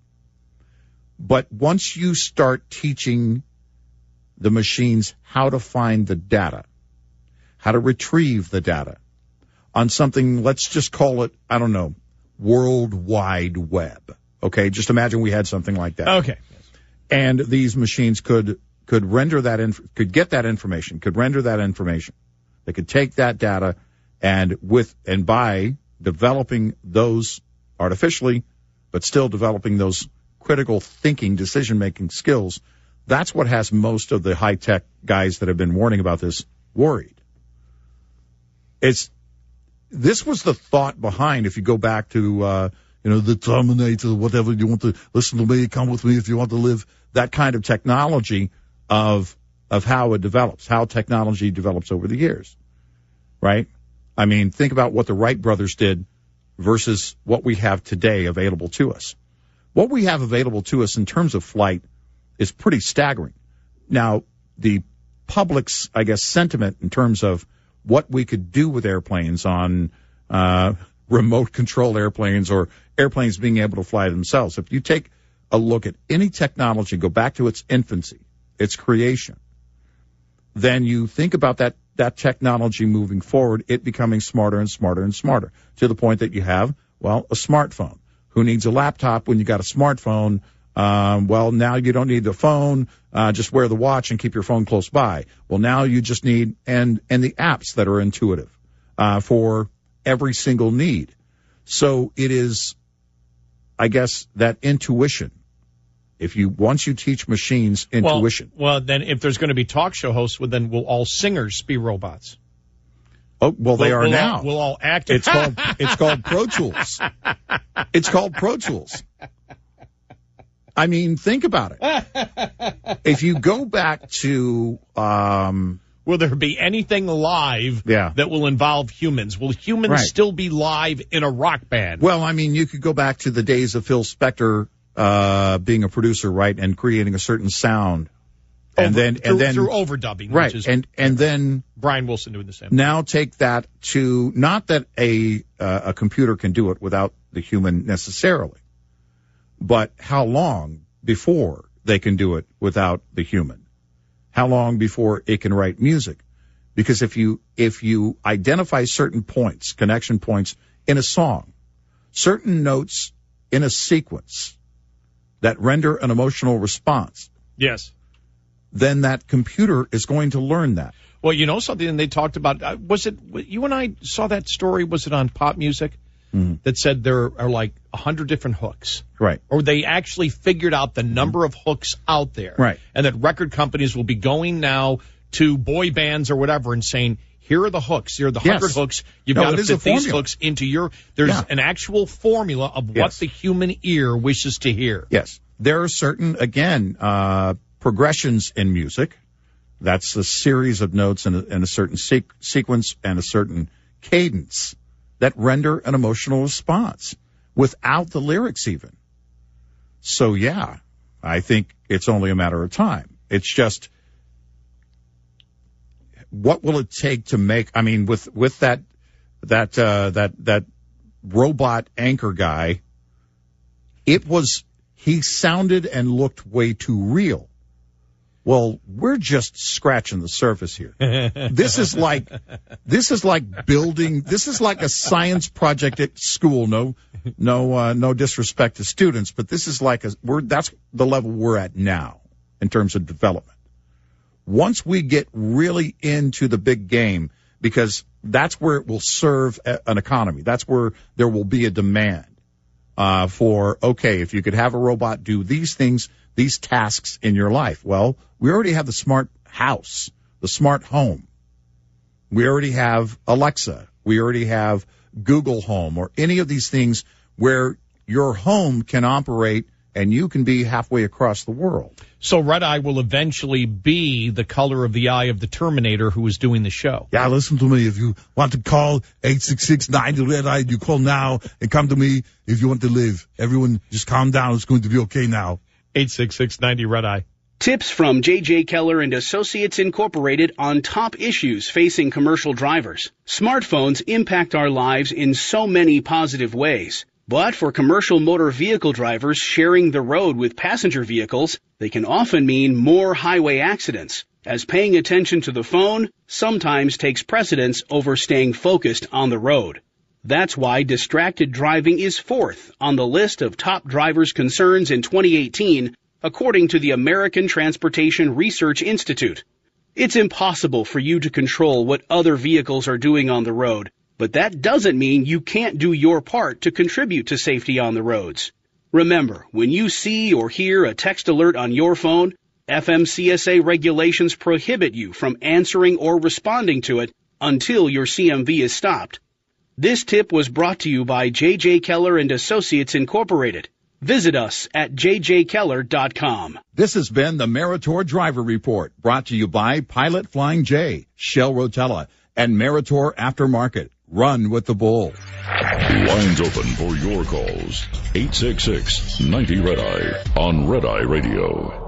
But once you start teaching the machines how to find the data, how to retrieve the data on something, let's just call it, I don't know, World Wide Web. Okay. Just imagine we had something like that. Okay. And these machines could render that, could get that information, could render that information. They could take that data and by developing those artificially, but still developing those critical thinking, decision-making skills, that's what has most of the high-tech guys that have been warning about this worried. This was the thought behind, if you go back to, the Terminator, whatever, you want to listen to me, come with me if you want to live, that kind of technology of how it develops, how technology develops over the years, right? I mean, think about what the Wright brothers did versus what we have today available to us. What we have available to us in terms of flight is pretty staggering. Now, the public's, I guess, sentiment in terms of what we could do with airplanes on remote control airplanes or airplanes being able to fly themselves. If you take a look at any technology, go back to its infancy, its creation, then you think about that technology moving forward, it becoming smarter and smarter and smarter to the point that you have, a smartphone. Who needs a laptop when you got a smartphone? Now you don't need the phone. Just wear the watch and keep your phone close by. Well, now you just need, and the apps that are intuitive, for every single need. So it is, I guess, that intuition. Once you teach machines intuition. Well, then if there's going to be talk show hosts, then will all singers be robots? Oh, well, they are now. We'll all act. It's called Pro Tools. It's called Pro Tools. I mean, think about it. If you go back to, will there be anything live that will involve humans? Will humans still be live in a rock band? Well, I mean, you could go back to the days of Phil Spector, being a producer, right, and creating a certain sound. And then through overdubbing, right? Which is, and then Brian Wilson doing the same. Now take that to, not that a computer can do it without the human necessarily, but how long before they can do it without the human? how long before it can write music? Because if you identify certain points, connection points in a song, certain notes in a sequence that render an emotional response, yes, then that computer is going to learn that. Well, you know something they talked about, was it, you and I saw that story, was it on Pop Music, that said there are like 100 different hooks. Right. Or they actually figured out the number of hooks out there. Right. And that record companies will be going now to boy bands or whatever and saying, here are the hooks, here are the 100 hooks, you've got to fit these hooks into your, there's an actual formula of what the human ear wishes to hear. Yes. There are certain, again, progressions in music. That's a series of notes in a certain sequence and a certain cadence that render an emotional response without the lyrics even. So, yeah, I think it's only a matter of time. It's just, what will it take to make, I mean, with that robot anchor guy, he sounded and looked way too real. Well, we're just scratching the surface here. This is like building. This is like a science project at school. No disrespect to students, but this is like that's the level we're at now in terms of development. Once we get really into the big game, because that's where it will serve an economy. That's where there will be a demand for, okay, if you could have a robot do these things, these tasks in your life. Well, we already have the smart house, the smart home. We already have Alexa. We already have Google Home, or any of these things where your home can operate and you can be halfway across the world. So Red Eye will eventually be the color of the eye of the Terminator who is doing the show. Yeah, listen to me. If you want to call 866-90 Red Eye, you call now and come to me if you want to live. Everyone, just calm down. It's going to be okay now. 866-90 Red Eye. Tips from J.J. Keller and Associates Incorporated on top issues facing commercial drivers. Smartphones impact our lives in so many positive ways. But for commercial motor vehicle drivers sharing the road with passenger vehicles, they can often mean more highway accidents, as paying attention to the phone sometimes takes precedence over staying focused on the road. That's why distracted driving is fourth on the list of top drivers' concerns in 2018, according to the American Transportation Research Institute. It's impossible for you to control what other vehicles are doing on the road, but that doesn't mean you can't do your part to contribute to safety on the roads. Remember, when you see or hear a text alert on your phone, FMCSA regulations prohibit you from answering or responding to it until your CMV is stopped. This tip was brought to you by J.J. Keller and Associates Incorporated. Visit us at jjkeller.com. This has been the Meritor Driver Report, brought to you by Pilot Flying J, Shell Rotella, and Meritor Aftermarket. Run with the bull. Lines open for your calls. 866-90 Red Eye on Red Eye Radio.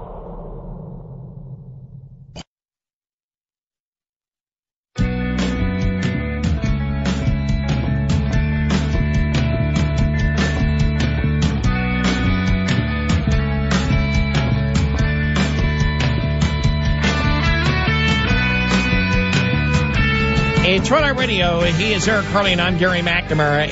It's Red Eye Radio. He is Eric Carly, and I'm Gary McNamara.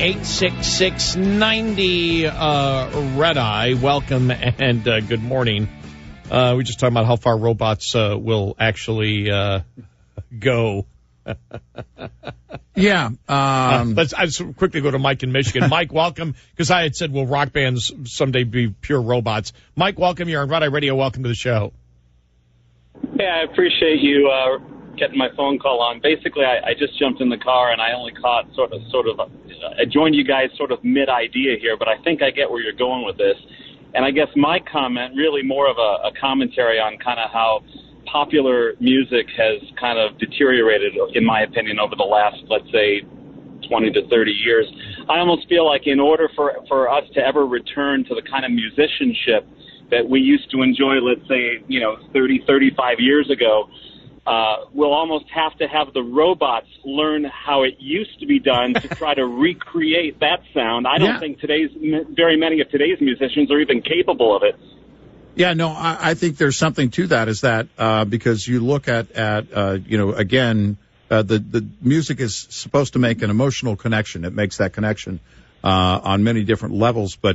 866-90 Red Eye. Welcome and good morning. We just talking about how far robots will actually go. Yeah. Let's quickly go to Mike in Michigan. Mike, welcome, because I had said, will rock bands someday be pure robots? Mike, welcome. You're on Red Eye Radio. Welcome to the show. Yeah, I appreciate you getting my phone call on. Basically, I just jumped in the car and I only caught sort of. I joined you guys sort of mid-idea here, but I think I get where you're going with this. And I guess my comment, really more of a commentary on kind of how popular music has kind of deteriorated, in my opinion, over the last, let's say, 20 to 30 years. I almost feel like in order for us to ever return to the kind of musicianship that we used to enjoy, let's say, 30, 35 years ago, we'll almost have to have the robots learn how it used to be done to try to recreate that sound. I don't think very many of today's musicians are even capable of it. Yeah, no, I think there's something to that. Is that because you look at again, the music is supposed to make an emotional connection. It makes that connection on many different levels. But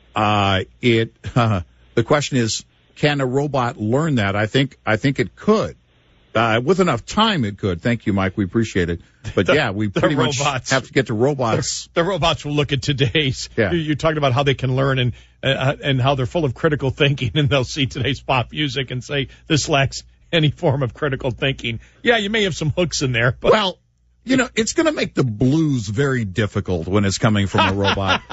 the question is, can a robot learn that? I think it could. With enough time, it could. Thank you, Mike. We appreciate it. But we pretty much have to get to robots. The robots will look at today's. Yeah. You're talking about how they can learn and how they're full of critical thinking, and they'll see today's pop music and say this lacks any form of critical thinking. Yeah, you may have some hooks in there, but well, it's going to make the blues very difficult when it's coming from a robot.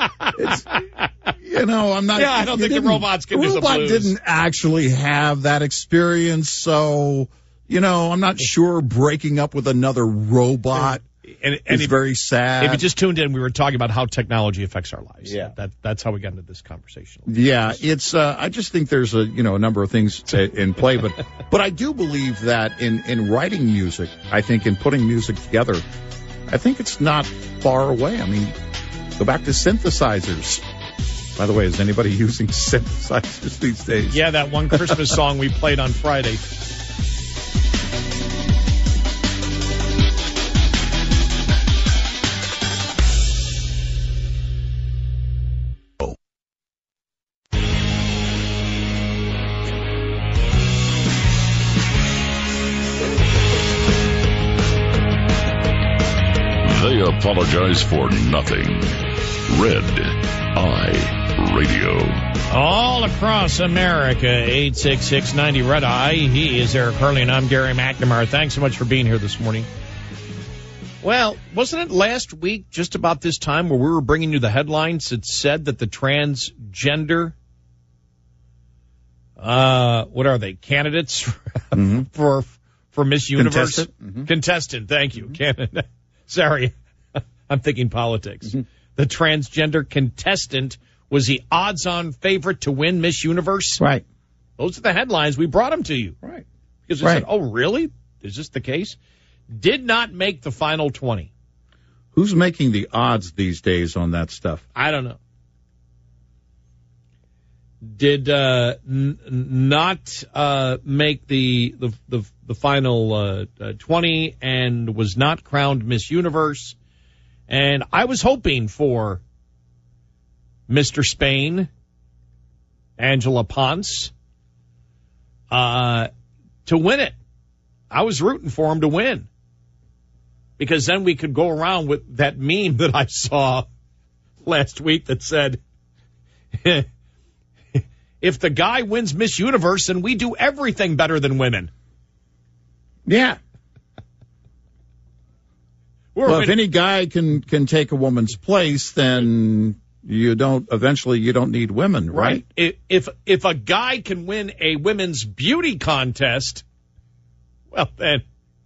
I'm not. Yeah, I don't think the robots can do the blues. The robot didn't actually have that experience, so. I'm not sure breaking up with another robot is very sad. If you just tuned in, we were talking about how technology affects our lives. Yeah. That's how we got into this conversation. Yeah, it's. I just think there's a number of things in play, but I do believe that in writing music, I think in putting music together, I think it's not far away. I mean, go back to synthesizers. By the way, is anybody using synthesizers these days? Yeah, that one Christmas song we played on Friday. They apologize for nothing. Red Eye Radio. All across America, 866-90 Red Eye. He is Eric Hurley, and I'm Gary McNamara. Thanks so much for being here this morning. Well, wasn't it last week, just about this time, where we were bringing you the headlines that said that the transgender, what are they, candidates for Miss Universe? Contestant, thank you. Sorry, I'm thinking politics. The transgender contestant was the odds-on favorite to win Miss Universe. Right. Those are the headlines. We brought them to you. Right. Because we said, oh, really? Is this the case? Did not make the final 20. Who's making the odds these days on that stuff? I don't know. Did not make the final 20 and was not crowned Miss Universe. And I was hoping for Mr. Spain, Angela Ponce, to win it. I was rooting for him to win. Because then we could go around with that meme that I saw last week that said, if the guy wins Miss Universe, then we do everything better than women. Yeah. Well, if any guy can take a woman's place, then you don't need women, right? If a guy can win a women's beauty contest, well then,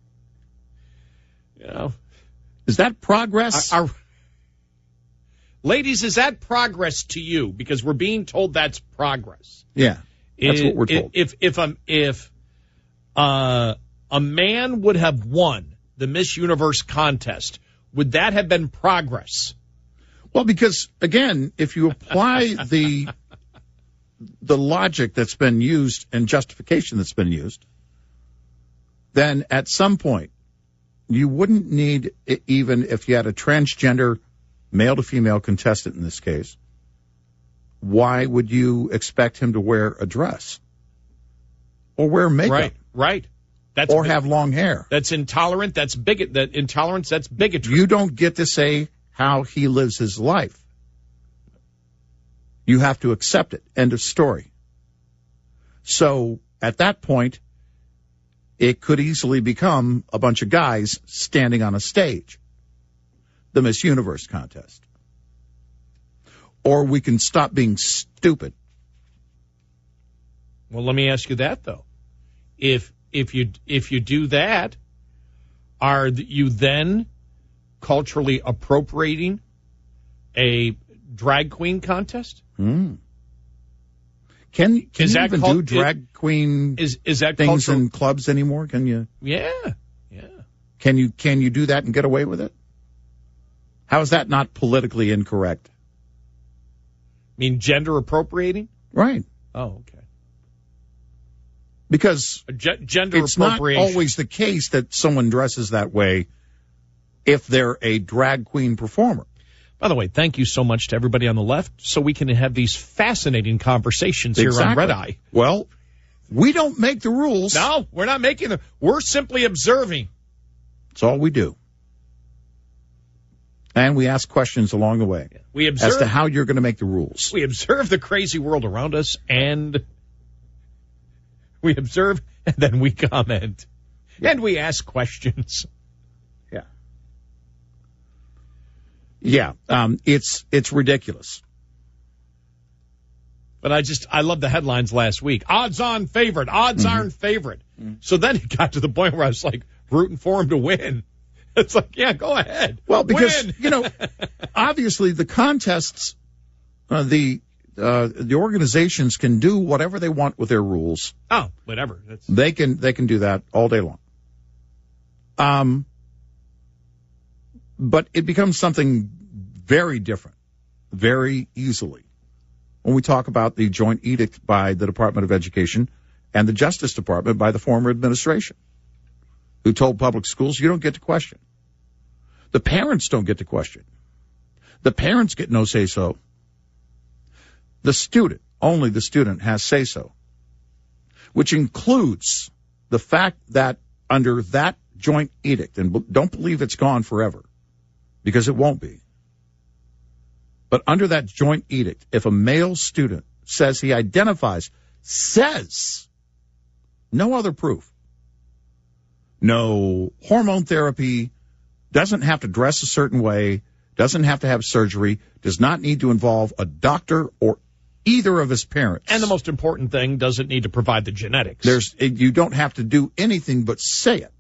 is that progress? Ladies, is that progress to you? Because we're being told that's progress. Yeah, that's what we're told. If a man would have won the Miss Universe contest, would that have been progress? Well, because, again, if you apply the logic that's been used and justification that's been used, then at some point you wouldn't need, even if you had a transgender male to female contestant in this case, why would you expect him to wear a dress or wear makeup? Right. Or have long hair. That's intolerant. That's intolerance. That's bigotry. You don't get to say how he lives his life. You have to accept it. End of story. So at that point, it could easily become a bunch of guys standing on a stage, the Miss Universe contest. Or we can stop being stupid. Well, let me ask you that, though. If you do that, are you then culturally appropriating a drag queen contest? Can you even do drag queen is that things in clubs anymore? Can you? Yeah. Can you do that and get away with it? How is that not politically incorrect? I mean, gender appropriating? Right. Oh, okay. Because gender it's not appropriation. always the case that someone dresses that way if they're a drag queen performer. By the way, thank you so much to everybody on the left so we can have these fascinating conversations here on Red Eye. Well, we don't make the rules. No, we're not making them. We're simply observing. That's all we do. And we ask questions along the way We observe, as to how you're going to make the rules. We observe the crazy world around us, and we observe, and then we comment. And we ask questions. Yeah, it's ridiculous. But I love the headlines last week. Odds-on favorite, odds-on favorite. So then it got to the point where I was like rooting for him to win. It's like, yeah, go ahead. Well, because, win. Obviously the contests, the organizations can do whatever they want with their rules. Oh, whatever. They can do that all day long. But it becomes something very different, very easily, when we talk about the joint edict by the Department of Education and the Justice Department by the former administration, who told public schools, you don't get to question. The parents don't get to question. The parents get no say-so. The student, only the student, has say-so, which includes the fact that under that joint edict, and don't believe it's gone forever, because it won't be. But under that joint edict, if a male student says he identifies, no other proof, no hormone therapy, doesn't have to dress a certain way, doesn't have to have surgery, does not need to involve a doctor or either of his parents. And the most important thing, doesn't need to provide the genetics. You don't have to do anything but say it.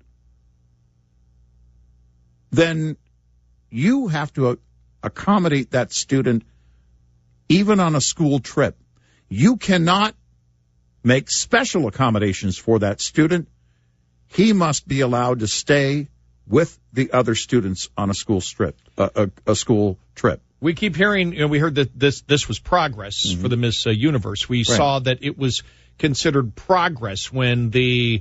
Then you have to accommodate that student even on a school trip. You cannot make special accommodations for that student. He must be allowed to stay with the other students on a school trip. A school trip. We keep hearing, we heard that this was progress for the Miss Universe. We saw that it was considered progress when the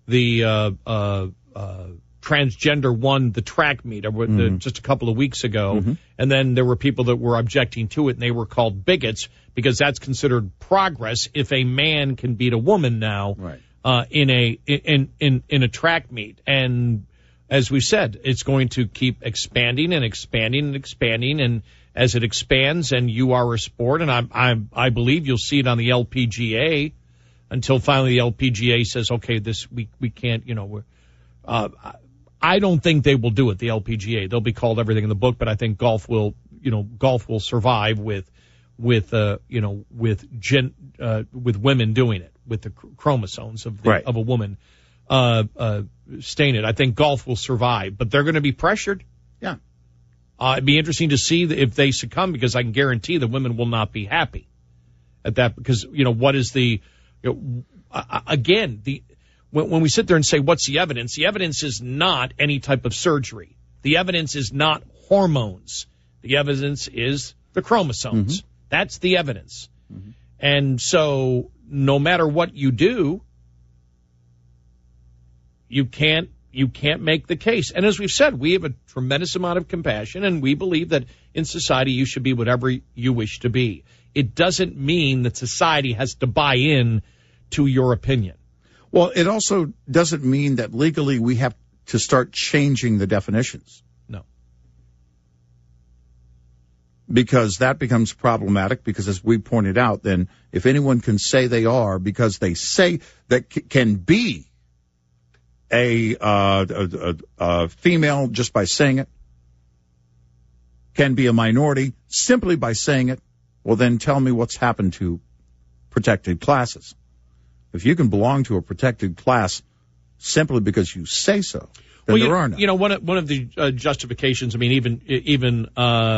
transgender won the track meet just a couple of weeks ago, and then there were people that were objecting to it, and they were called bigots because that's considered progress if a man can beat a woman now in a track meet. And as we said, it's going to keep expanding and expanding and expanding, and as it expands, and you are a sport, and I believe you'll see it on the LPGA until finally the LPGA says, okay, we can't, I don't think they will do it, the LPGA. They'll be called everything in the book, but I think golf will survive with women doing it, with the chromosomes of a woman staying it. I think golf will survive, but they're going to be pressured. Yeah. It'd be interesting to see if they succumb, because I can guarantee the women will not be happy at that, because, what is when we sit there and say, what's the evidence? The evidence is not any type of surgery. The evidence is not hormones. The evidence is the chromosomes. That's the evidence. And so no matter what you do, you can't make the case. And as we've said, we have a tremendous amount of compassion, and we believe that in society you should be whatever you wish to be. It doesn't mean that society has to buy in to your opinion. Well, it also doesn't mean that legally we have to start changing the definitions. No. Because that becomes problematic, because as we pointed out, then if anyone can say they are, because they say that can be a female just by saying it, can be a minority simply by saying it, well, then tell me what's happened to protected classes. If you can belong to a protected class simply because you say so, then there are none. One of the justifications, I mean, even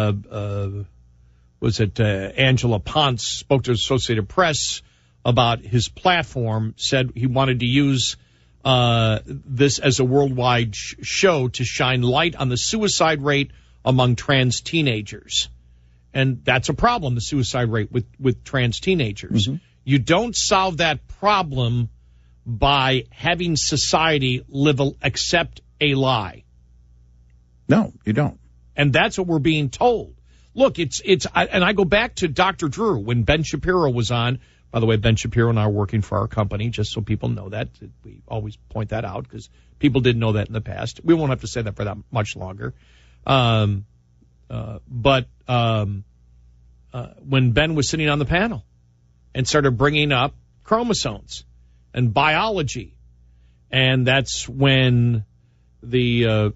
Angela Ponce spoke to Associated Press about his platform, said he wanted to use this as a worldwide show to shine light on the suicide rate among trans teenagers. And that's a problem, the suicide rate with trans teenagers. You don't solve that problem by having society accept a lie. No, you don't. And that's what we're being told. Look, and I go back to Dr. Drew when Ben Shapiro was on. By the way, Ben Shapiro and I are working for our company, just so people know that. We always point that out because people didn't know that in the past. We won't have to say that for that much longer. But when Ben was sitting on the panel and started bringing up chromosomes and biology, and that's when the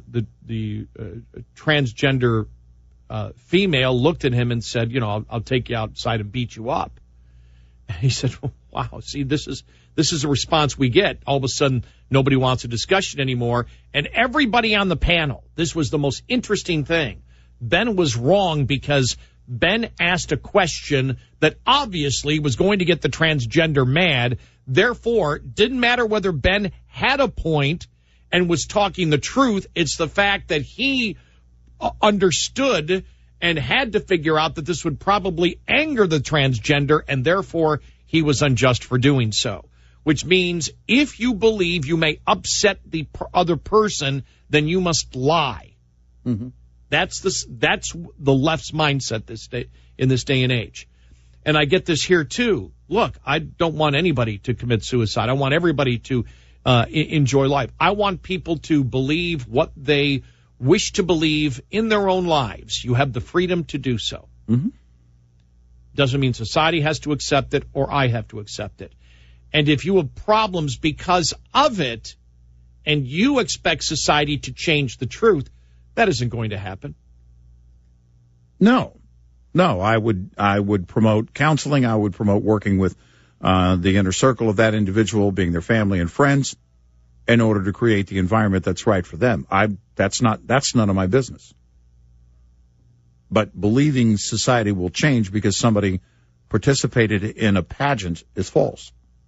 transgender female looked at him and said, you know, I'll take you outside and beat you up. And he said, wow, see, this is a response we get. All of a sudden, nobody wants a discussion anymore. And everybody on the panel, this was the most interesting thing. Ben was wrong because Ben asked a question that obviously was going to get the transgender mad. Therefore, didn't matter whether Ben had a point and was talking the truth. It's the fact that he understood and had to figure out that this would probably anger the transgender, and therefore he was unjust for doing so. Which means if you believe you may upset the other person, then you must lie. Mm-hmm. That's the left's mindset in this day and age. And I get this here too. Look, I don't want anybody to commit suicide. I want everybody to enjoy life. I want people to believe what they wish to believe in their own lives. You have the freedom to do so. Mm-hmm. Doesn't mean society has to accept it or I have to accept it. And if you have problems because of it and you expect society to change the truth, that isn't going to happen. No, I would promote counseling. I would promote working with the inner circle of that individual, being their family and friends, in order to create the environment that's right for them. That's none of my business. But believing society will change because somebody participated in a pageant is false.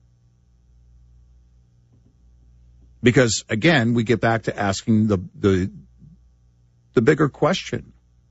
Because again, we get back to asking the bigger question.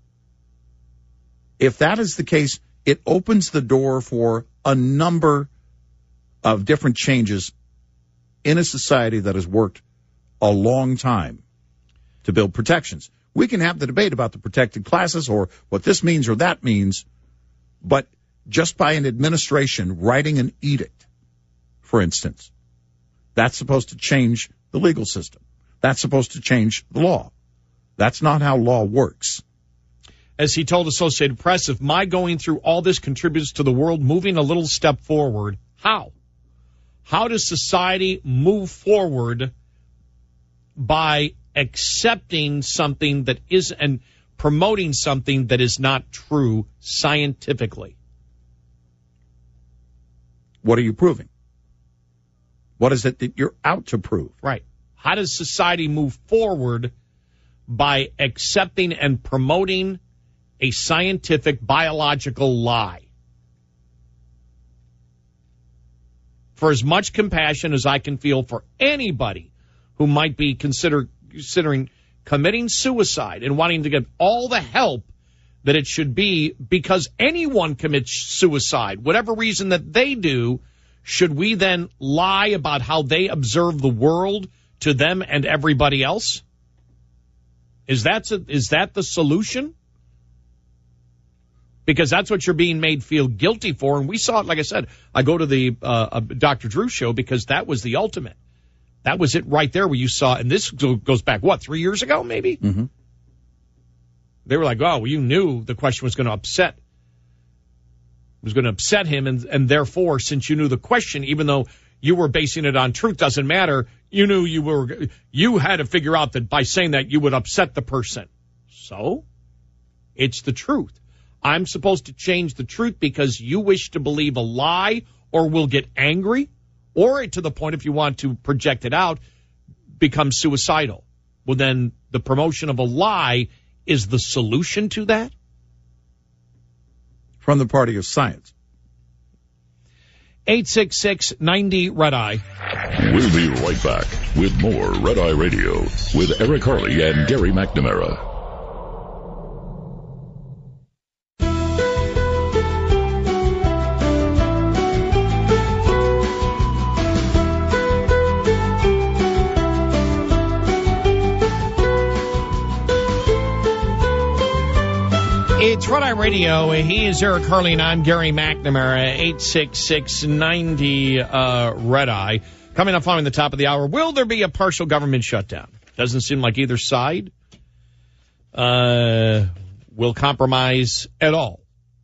If that is the case, it opens the door for a number of different changes in a society that has worked a long time to build protections. We can have the debate about the protected classes or what this means or that means, but just by an administration writing an edict, for instance, that's supposed to change the legal system. That's supposed to change the law. That's not how law works. As he told Associated Press, if my going through all this contributes to the world moving a little step forward, how? How does society move forward by accepting something that is and promoting something that is not true scientifically? What are you proving? What is it that you're out to prove? Right. How does society move forward by accepting and promoting a scientific biological lie? For as much compassion as I can feel for anybody who might be considering committing suicide and wanting to get all the help that it should be, because anyone commits suicide, whatever reason that they do, should we then lie about how they observe the world to them and everybody else? Is that the solution? Because that's what you're being made feel guilty for. And we saw it, like I said, I go to the Dr. Drew show because that was the ultimate. That was it right there where you saw, and this goes back, 3 years ago, maybe? Mm-hmm. They were like, oh, well, you knew the question was going to upset him, and therefore, since you knew the question, even though you were basing it on truth, doesn't matter, you knew you had to figure out that by saying that you would upset the person. So, it's the truth. I'm supposed to change the truth because you wish to believe a lie or will get angry, or to the point, if you want to project it out, become suicidal. Well, then the promotion of a lie is the solution to that? From the party of science. 866-90-RED-EYE. We'll be right back with more Red Eye Radio with Eric Harley and Gary McNamara. It's Red Eye Radio. He is Eric Harley, and I'm Gary McNamara. 866-90 Red Eye. Coming up following the top of the hour, will there be a partial government shutdown? Doesn't seem like either side will compromise at all.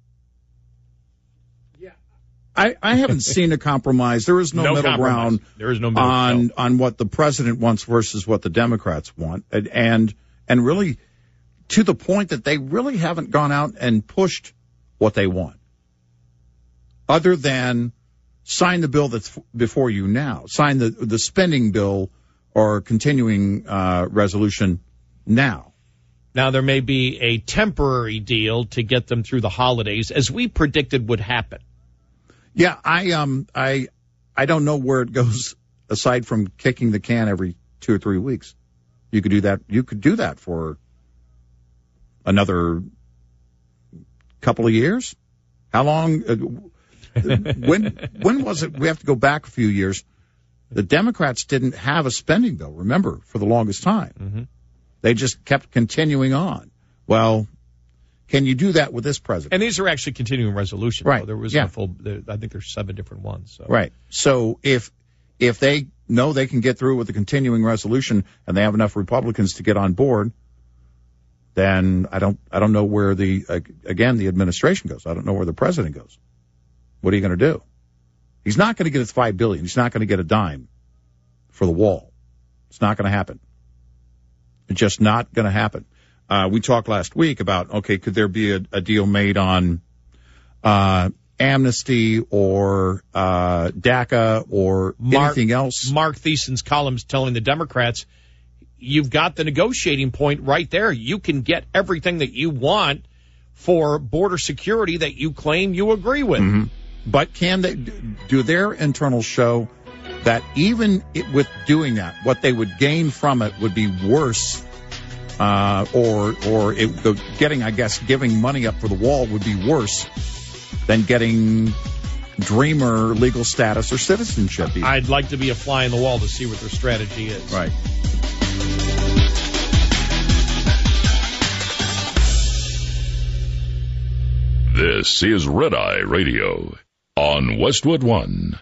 I haven't seen a compromise. There is no middle ground. There is no middle ground on what the president wants versus what the Democrats want, and really to the point that they really haven't gone out and pushed what they want, other than sign the bill that's before you now, sign the spending bill or continuing resolution now. Now there may be a temporary deal to get them through the holidays, as we predicted would happen. Yeah, I don't know where it goes aside from kicking the can every 2 or 3 weeks. You could do that. You could do that for another couple of years. How long? When was it? We have to go back a few years. The Democrats didn't have a spending bill, remember, for the longest time. Mm-hmm. They just kept continuing on. Well, can you do that with this president? And these are actually continuing resolutions. Right. So there was a full, I think there's 7 different ones. So. Right. So if they know they can get through with the continuing resolution and they have enough Republicans to get on board, then I don't know where the administration goes. I don't know where the president goes. What are you going to do? He's not going to get his $5 billion. He's not going to get a dime for the wall. It's not going to happen. It's just not going to happen. We talked last week about, okay, could there be a deal made on amnesty or DACA or anything else? Mark Thiessen's columns telling the Democrats, you've got the negotiating point right there. You can get everything that you want for border security that you claim you agree with. Mm-hmm. But can they do their internals show that even with doing that, what they would gain from it would be worse? Giving money up for the wall would be worse than getting Dreamer legal status or citizenship. Even. I'd like to be a fly in the wall to see what their strategy is. Right. This is Red Eye Radio on Westwood One.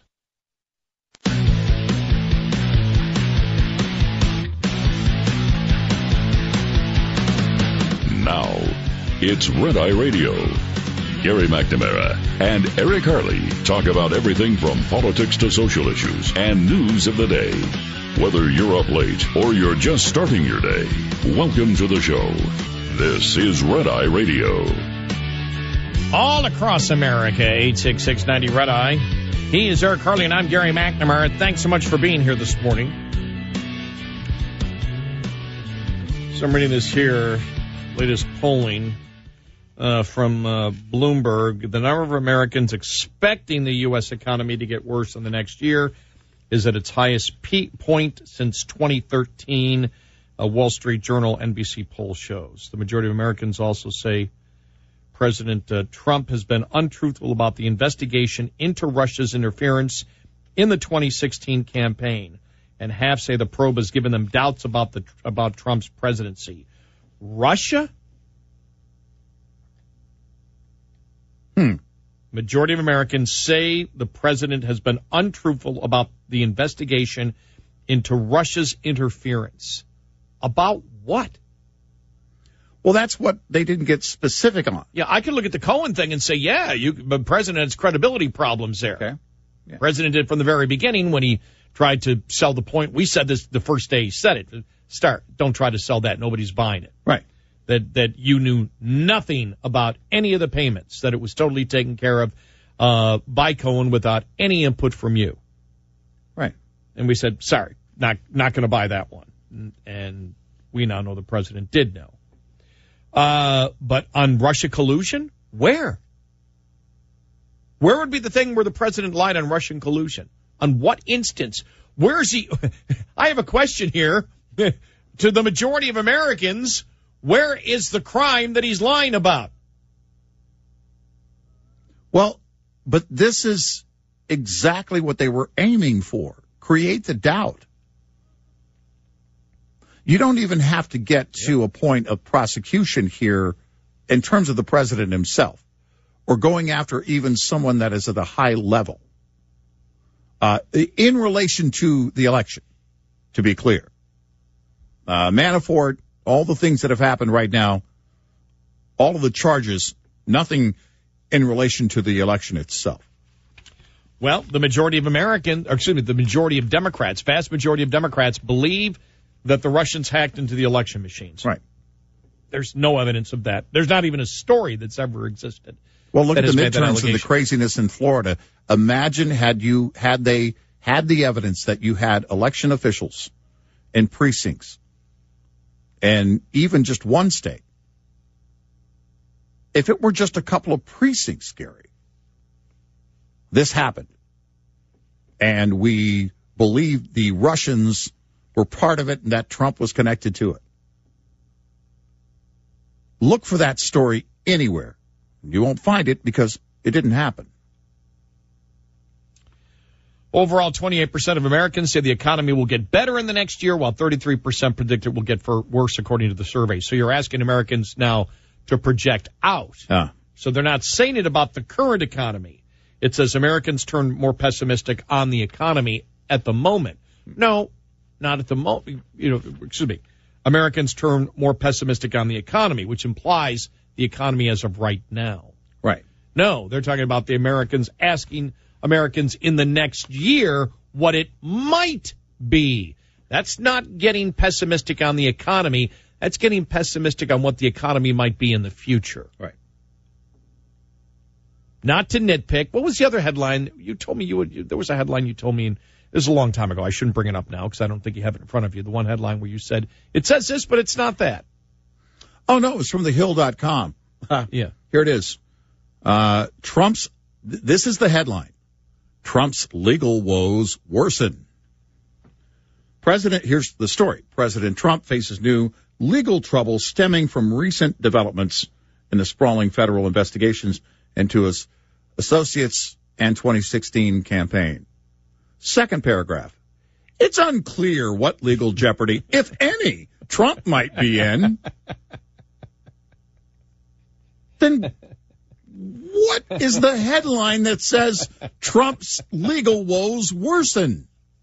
Now, it's Red Eye Radio. Gary McNamara and Eric Harley talk about everything from politics to social issues and news of the day. Whether you're up late or you're just starting your day, welcome to the show. This is Red Eye Radio. All across America, 866-90 Red Eye. He is Eric Harley, and I'm Gary McNamara. Thanks so much for being here this morning. So I'm reading this here. Latest polling from Bloomberg. The number of Americans expecting the U.S. economy to get worse in the next year is at its highest point since 2013. A Wall Street Journal NBC poll shows. The majority of Americans also say President Trump has been untruthful about the investigation into Russia's interference in the 2016 campaign, and half say the probe has given them doubts about Trump's presidency. Russia? Majority of Americans say the president has been untruthful about the investigation into Russia's interference. About what? Well, that's what they didn't get specific on. Yeah, I could look at the Cohen thing and say, the president has credibility problems there. Okay. Yeah. President did from the very beginning when he tried to sell the point. We said this the first day he said it. Don't try to sell that. Nobody's buying it. Right. That you knew nothing about any of the payments, that it was totally taken care of by Cohen without any input from you. Right. And we said, sorry, not going to buy that one. And we now know the president did know. But on Russia collusion, where? Where would be the thing where the president lied on Russian collusion? On what instance? Where is he? I have a question here to the majority of Americans. Where is the crime that he's lying about? Well, but this is exactly what they were aiming for. Create the doubt. You don't even have to get to a point of prosecution here in terms of the president himself, or going after even someone that is at a high level, in relation to the election, to be clear. Manafort, all the things that have happened right now, all of the charges, nothing in relation to the election itself. Well, the majority of the majority of Democrats, vast majority of Democrats, believe that the Russians hacked into the election machines. Right. There's no evidence of that. There's not even a story that's ever existed. Well, look at the midterms and the craziness in Florida. Imagine had they had the evidence that you had election officials in precincts, and even just one state. If it were just a couple of precincts, Gary, this happened. And we believe the Russians were part of it and that Trump was connected to it. Look for that story anywhere. You won't find it because it didn't happen. Overall, 28% of Americans say the economy will get better in the next year, while 33% predict it will get worse, according to the survey. So you're asking Americans now to project out. So they're not saying it about the current economy. It says Americans turn more pessimistic on the economy at the moment. No, not at the moment. Americans turn more pessimistic on the economy, which implies the economy as of right now. Right. No, they're talking about the Americans asking Americans in the next year what it might be. That's not getting pessimistic on the economy. That's getting pessimistic on what the economy might be in the future. Right. Not to nitpick. What was the other headline? You told me there was a headline you told me, and this is a long time ago. I shouldn't bring it up now because I don't think you have it in front of you. The one headline where you said, it says this, but it's not that. Oh, no, it's from thehill.com. Yeah. Here it is. This is the headline. Trump's legal woes worsen. Here's the story. President Trump faces new legal trouble stemming from recent developments in the sprawling federal investigations into his associates and 2016 campaign. Second paragraph. It's unclear what legal jeopardy, if any, Trump might be in. Then what is the headline that says Trump's legal woes worsen?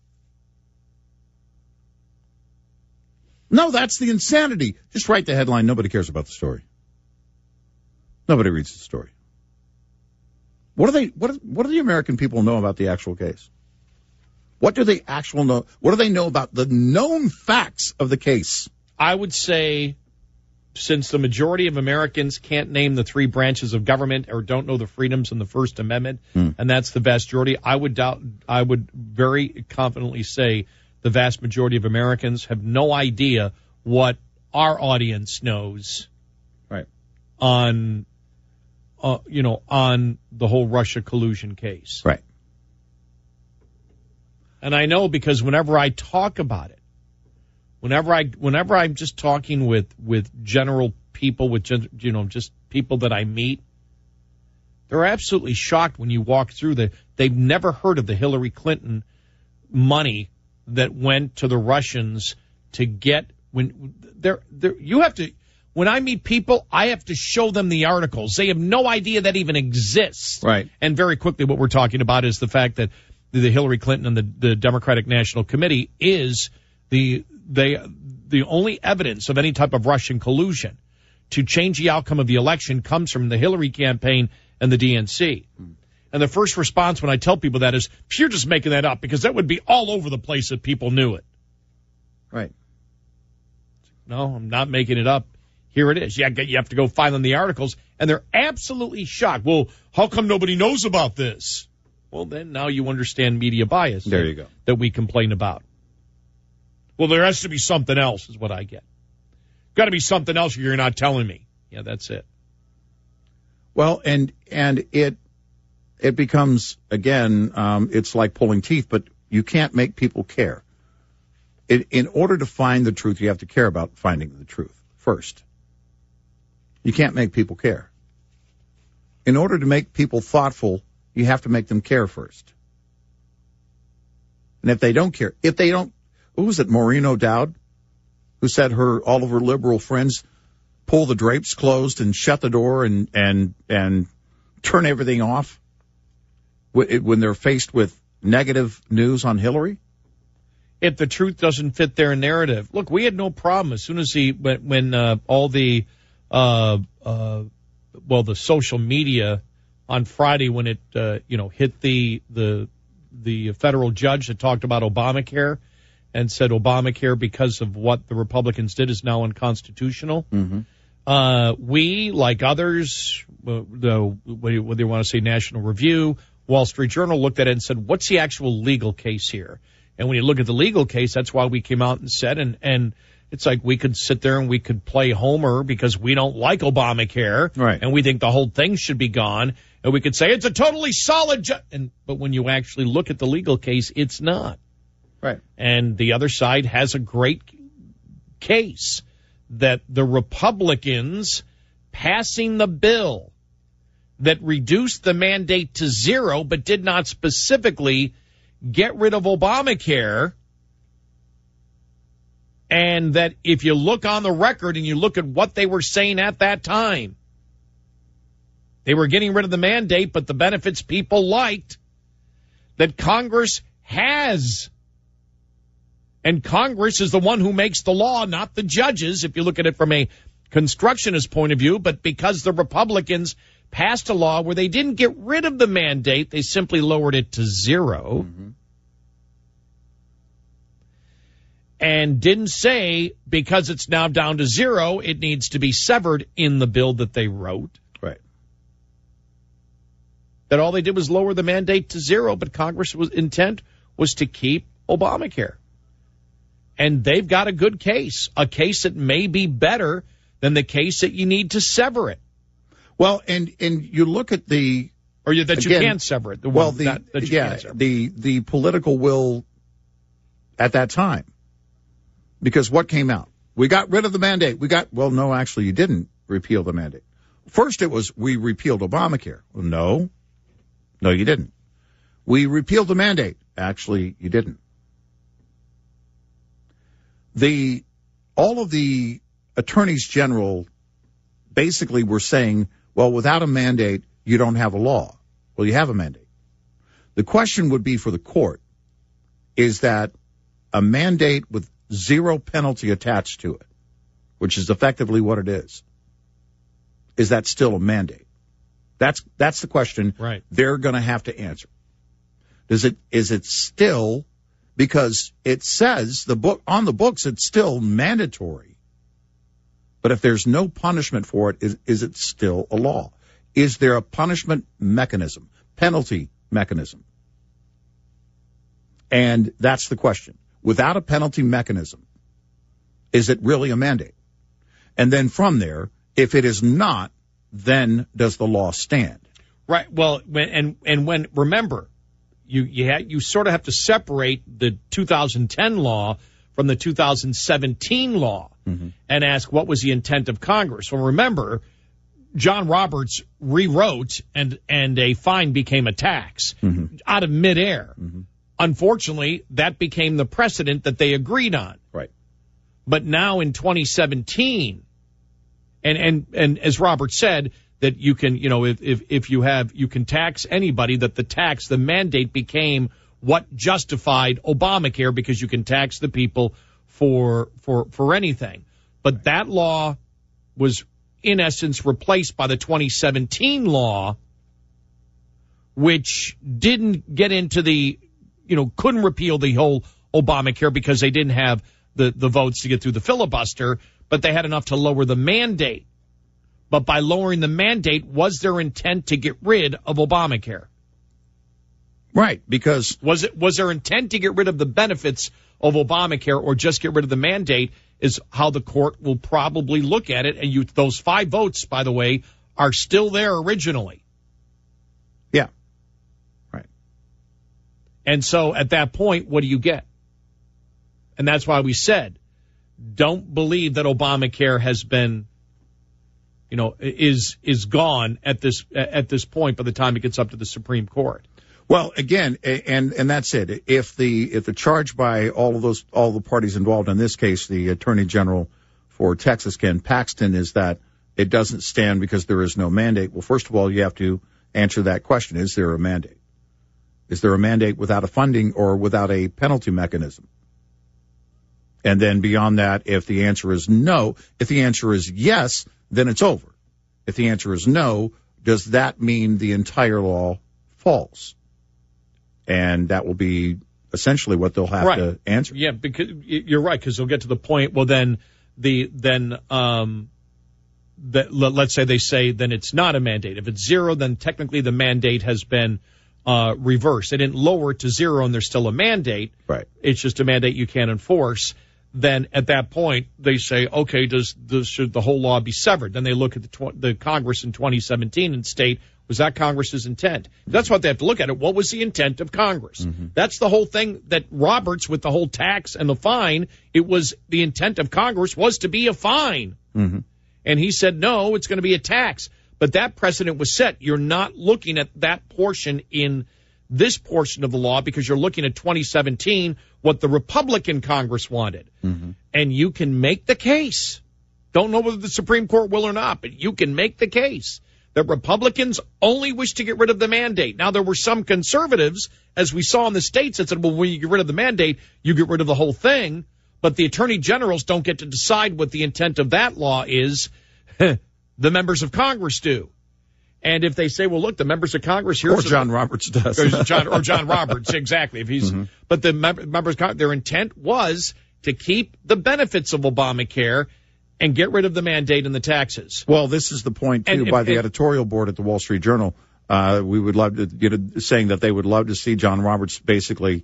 No, that's the insanity. Just write the headline. Nobody cares about the story. Nobody reads the story. What do the American people know about the actual case? What do they actually know? What do they know about the known facts of the case? I would say, since the majority of Americans can't name the three branches of government or don't know the freedoms in the First Amendment, and that's the vast majority, I would very confidently say the vast majority of Americans have no idea what our audience knows, right, on the whole Russia collusion case. Right. And I know because whenever I talk about it, whenever I'm just talking with general people, with just people that I meet, they're absolutely shocked when you walk through they've never heard of the Hillary Clinton money that went to the Russians to get when I meet people, I have to show them the articles. They have no idea that even exists. Right. And very quickly what we're talking about is the fact that the Hillary Clinton and the Democratic National Committee is the only evidence of any type of Russian collusion to change the outcome of the election comes from the Hillary campaign and the DNC. And the first response when I tell people that is, you're just making that up, because that would be all over the place if people knew it. Right. No, I'm not making it up. Here it is. You have to go find them the articles, and they're absolutely shocked. Well, how come nobody knows about this? Well, then now you understand media bias. There you go. That we complain about. Well, there has to be something else is what I get. Got to be something else you're not telling me. Yeah, that's it. Well, and it becomes, again, it's like pulling teeth, but you can't make people care. In order to find the truth, you have to care about finding the truth first. You can't make people care. In order to make people thoughtful, you have to make them care first. And if they don't care, who was it, Maureen O'Dowd, who said all of her liberal friends pull the drapes closed and shut the door and turn everything off when they're faced with negative news on Hillary? If the truth doesn't fit their narrative. Look, we had no problem as soon as when all the the social media on Friday when it hit the federal judge that talked about Obamacare and said Obamacare, because of what the Republicans did, is now unconstitutional. Mm-hmm. We, like others, whether you want to say National Review, Wall Street Journal, looked at it and said, what's the actual legal case here? And when you look at the legal case, that's why we came out and said, and it's like we could sit there and we could play Homer because we don't like Obamacare, right? And we think the whole thing should be gone. And we could say it's a totally solid, but when you actually look at the legal case, it's not. Right. And the other side has a great case that the Republicans passing the bill that reduced the mandate to zero but did not specifically get rid of Obamacare, and that if you look on the record and you look at what they were saying at that time, they were getting rid of the mandate, but the benefits people liked, that Congress has. And Congress is the one who makes the law, not the judges, if you look at it from a constructionist point of view. But because the Republicans passed a law where they didn't get rid of the mandate, they simply lowered it to zero. Mm-hmm. And didn't say, because it's now down to zero, it needs to be severed in the bill that they wrote. Right. That all they did was lower the mandate to zero, but Congress's intent was to keep Obamacare. And they've got a good case, a case that may be better than the case that you need to sever it. Well, and you look at the... Or that you can't sever it. The political will at that time. Because what came out? We got rid of the mandate. No, actually, you didn't repeal the mandate. First, it was we repealed Obamacare. Well, no, you didn't. We repealed the mandate. Actually, you didn't. All of the attorneys general basically were saying, well, without a mandate, you don't have a law. Well, you have a mandate. The question would be for the court, is that a mandate with zero penalty attached to it, which is effectively what it is that still a mandate? That's the question right. They're going to have to answer. Is it still, because it says on the books it's still mandatory, but if there's no punishment for it, is it still a law? Is there a punishment mechanism, penalty mechanism? And that's the question. Without a penalty mechanism, is it really a mandate? And then from there, if it is not, then does the law stand? Right. Well, remember, you sort of have to separate the 2010 law from the 2017 law, mm-hmm. and ask what was the intent of Congress. Well, remember, John Roberts rewrote and a fine became a tax, mm-hmm. out of midair. Mm-hmm. Unfortunately, that became the precedent that they agreed on. Right. But now in 2017, and as Robert said, that you can, if you can tax anybody, that the mandate became what justified Obamacare, because you can tax the people for anything. But that law was in essence replaced by the 2017 law, which didn't get into couldn't repeal the whole Obamacare because they didn't have the votes to get through the filibuster, but they had enough to lower the mandate. But by lowering the mandate, was their intent to get rid of Obamacare? Right, because... Was their intent to get rid of the benefits of Obamacare or just get rid of the mandate is how the court will probably look at it. And those 5 votes, by the way, are still there originally. Yeah. Right. And so at that point, what do you get? And that's why we said, don't believe that Obamacare has been, is gone at this point by the time it gets up to the Supreme Court. Well, again, and that's it. If the charge by all the parties involved in this case, the Attorney General for Texas, Ken Paxton, is that it doesn't stand because there is no mandate. Well, first of all, you have to answer that question. Is there a mandate? Is there a mandate without a funding or without a penalty mechanism? And then beyond that, if the answer is no, if the answer is yes, then it's over. If the answer is no, does that mean the entire law falls? And that will be essentially what they'll have to answer. Yeah, because you're right, because they'll get to the point, well, let's say they say then it's not a mandate. If it's zero, then technically the mandate has been reversed. They didn't lower it to zero and there's still a mandate. Right. It's just a mandate you can't enforce. Then at that point, they say, okay, should the whole law be severed? Then they look at the Congress in 2017 and state, was that Congress's intent? That's what they have to look at it. What was the intent of Congress? Mm-hmm. That's the whole thing that Roberts, with the whole tax and the fine, it was the intent of Congress was to be a fine. Mm-hmm. And he said, no, it's going to be a tax. But that precedent was set. You're not looking at that portion in this portion of the law because you're looking at 2017, what the Republican Congress wanted. Mm-hmm. And you can make the case. Don't know whether the Supreme Court will or not, but you can make the case that Republicans only wish to get rid of the mandate. Now, there were some conservatives, as we saw in the states, that said, well, when you get rid of the mandate, you get rid of the whole thing. But the attorney generals don't get to decide what the intent of that law is. The members of Congress do. And if they say, well, look, the members of Congress here. Or John Roberts does. or John Roberts, exactly. If he's, But the members of Congress, their intent was to keep the benefits of Obamacare and get rid of the mandate and the taxes. Well, this is the point, too, by the editorial board at the Wall Street Journal. We would love to get saying that they would love to see John Roberts basically,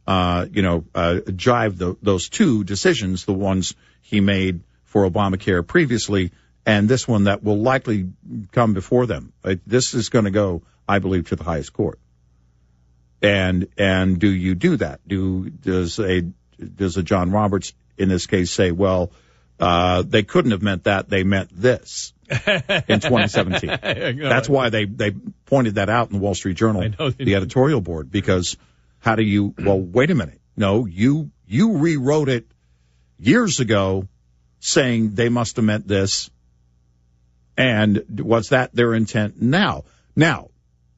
jive those two decisions, the ones he made for Obamacare previously, and this one that will likely come before them. This is going to go, I believe, to the highest court. And do you do that? Does a John Roberts in this case say, well, they couldn't have meant that, they meant this in 2017. That's why they pointed that out in the Wall Street Journal, the editorial board, because how do you, well, wait a minute. No, you rewrote it years ago saying they must have meant this. And was that their intent now? Now,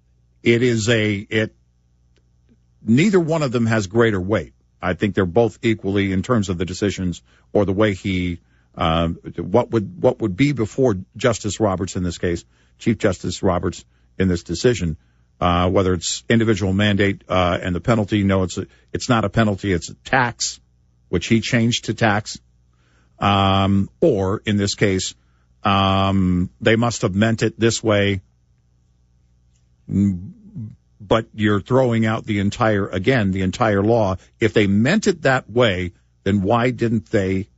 neither one of them has greater weight. I think they're both equally in terms of the decisions or the way what would be before Justice Roberts in this case, Chief Justice Roberts in this decision, whether it's individual mandate, and the penalty. No, it's not a penalty. It's a tax, which he changed to tax. Or in this case, they must have meant it this way, but you're throwing out the entire law. If they meant it that way, then why didn't they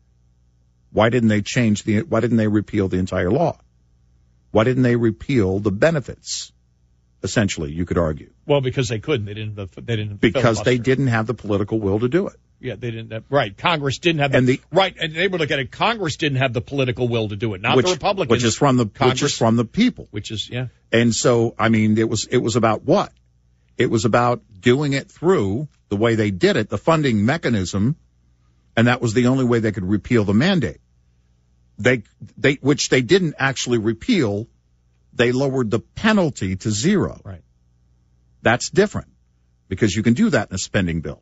repeal the entire law? Why didn't they repeal the benefits? Essentially, you could argue. Well, because they couldn't. They didn't. Because they didn't have the political will to do it. Yeah, they didn't. Right. Congress didn't have right. And they would look at it. Congress didn't have the political will to do it. Not the Republicans. Which is from the people. And so, I mean, it was about what? It was about doing it through the way they did it, the funding mechanism, and that was the only way they could repeal the mandate. Which they didn't actually repeal. They lowered the penalty to zero. Right. That's different because you can do that in a spending bill.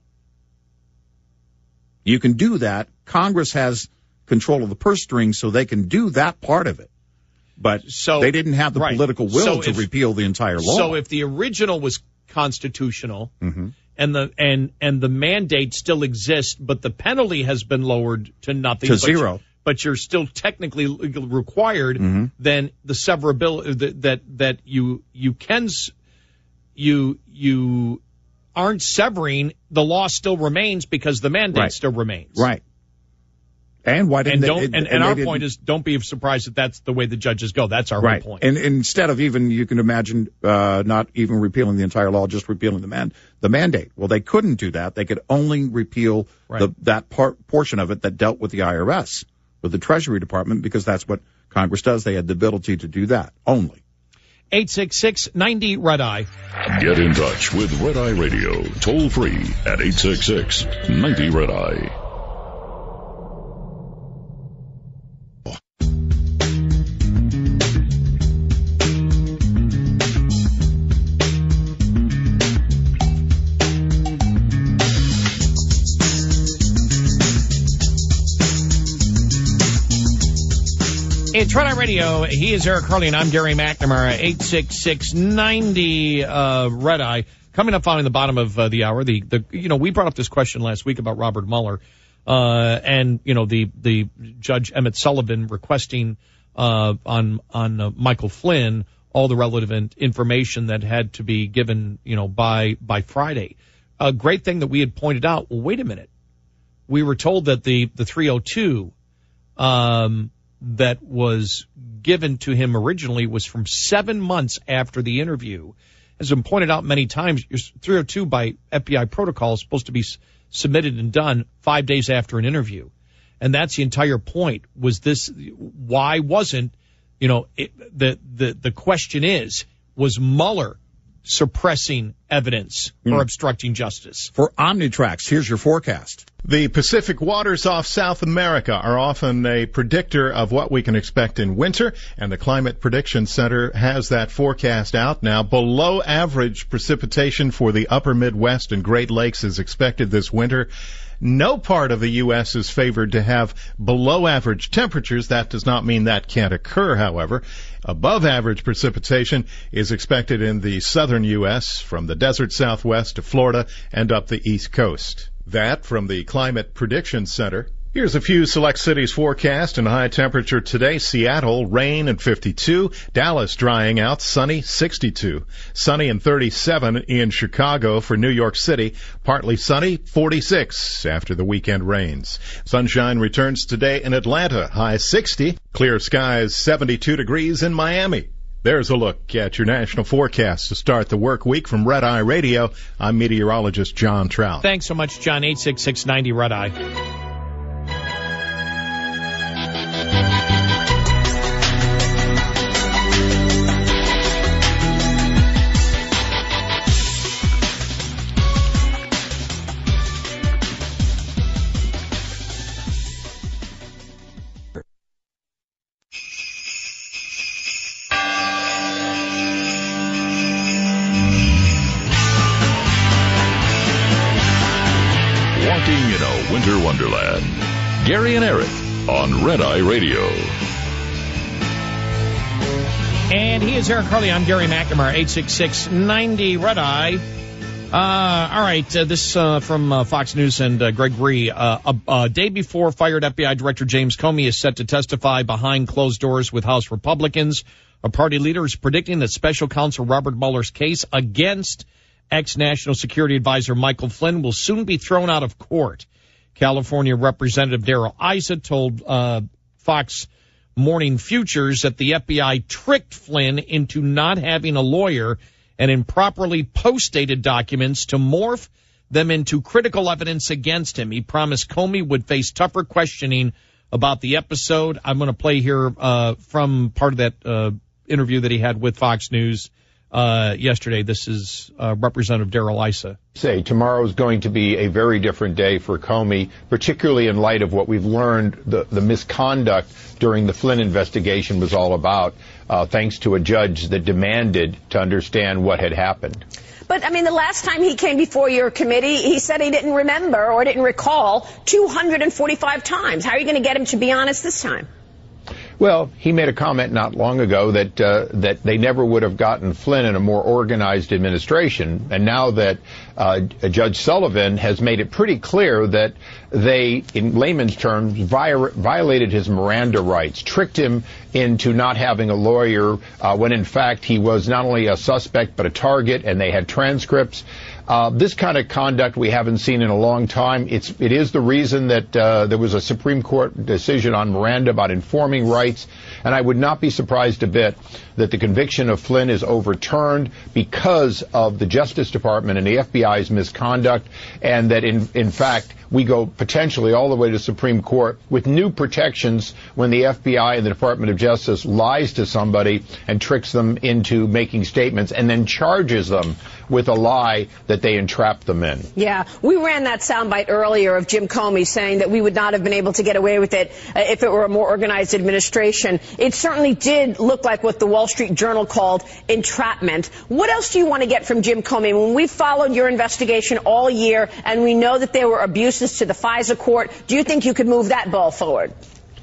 You can do that. Congress has control of the purse strings, so they can do that part of it. But they didn't have the political will to repeal the entire law. So if the original was constitutional and the mandate still exists, but the penalty has been lowered to nothing, to zero. But you're still technically required, then the severability that you aren't severing, the law still remains because the mandate still remains. Right. And why didn't our point is, don't be surprised that that's the way the judges go. That's our whole point. And instead of even, you can imagine, not even repealing the entire law, just repealing the mandate. Well, they couldn't do that. They could only repeal that portion of it that dealt with the IRS, with the Treasury Department, because that's what Congress does. They had the ability to do that only. 866-90-RED-EYE. Get in touch with Red Eye Radio, toll free at 866-90-RED-EYE. It's Red Eye Radio. He is Eric Harley, and I'm Gary McNamara. 866-90 Red Eye. Coming up on the bottom of the hour, we brought up this question last week about Robert Mueller, and the Judge Emmett Sullivan requesting on Michael Flynn all the relevant information that had to be given, by Friday. A great thing that we had pointed out. Well, wait a minute. We were told that the 302 that was given to him originally was from 7 months after the interview. As been pointed out many times, your 302 by FBI protocol is supposed to be submitted and done 5 days after an interview. And that's the entire point. Was this, why wasn't, the question was Mueller suppressing evidence or obstructing justice? For Omnitrax, here's your forecast. The Pacific waters off South America are often a predictor of what we can expect in winter, and the Climate Prediction Center has that forecast out now. Below average precipitation for the upper Midwest and Great Lakes is expected this winter. No part of the U.S. is favored to have below average temperatures. That does not mean that can't occur, however. Above average precipitation is expected in the southern U.S., from the desert Southwest to Florida and up the East Coast. That from the Climate Prediction Center. Here's a few select cities forecast and high temperature today. Seattle, rain and 52. Dallas, drying out, sunny, 62. Sunny and 37 in Chicago. For New York City, partly sunny, 46 after the weekend rains. Sunshine returns today in Atlanta, high 60. Clear skies, 72 degrees in Miami. There's a look at your national forecast to start the work week from Red Eye Radio. I'm meteorologist John Trout. Thanks so much, John. 866-90 Red Eye. Winter Wonderland. Gary and Eric on Red Eye Radio. And he is Eric Harley. I'm Gary McNamara. 866-90 Red Eye. All right. This from Fox News and Greg Gree. A day before fired FBI Director James Comey is set to testify behind closed doors with House Republicans. A party leader is predicting that Special Counsel Robert Mueller's case against ex-National Security Advisor Michael Flynn will soon be thrown out of court. California Representative Darrell Issa told Fox Morning Futures that the FBI tricked Flynn into not having a lawyer and improperly post-dated documents to morph them into critical evidence against him. He promised Comey would face tougher questioning about the episode. I'm going to play here from part of that interview that he had with Fox News yesterday. This is Representative Darrell Issa. Tomorrow is going to be a very different day for Comey, particularly in light of what we've learned the misconduct during the Flynn investigation was all about, thanks to a judge that demanded to understand what had happened. But, I mean, the last time he came before your committee, he said he didn't remember or didn't recall 245 times. How are you going to get him to be honest this time? Well, he made a comment not long ago that they never would have gotten Flynn in a more organized administration. And now that Judge Sullivan has made it pretty clear that they, in layman's terms, violated his Miranda rights, tricked him into not having a lawyer when, in fact, he was not only a suspect but a target, and they had transcripts. This kind of conduct we haven't seen in a long time. It is the reason that there was a Supreme Court decision on Miranda about informing rights, and I would not be surprised a bit that the conviction of Flynn is overturned because of the Justice Department and the FBI's misconduct, and that in fact we go potentially all the way to Supreme Court with new protections when the FBI and the Department of Justice lies to somebody and tricks them into making statements and then charges them with a lie that they entrapped them in. Yeah, we ran that soundbite earlier of Jim Comey saying that we would not have been able to get away with it if it were a more organized administration. It certainly did look like what the Wall Street Journal called entrapment. What else do you want to get from Jim Comey? When we followed your investigation all year and we know that there were abuses to the FISA court, do you think you could move that ball forward?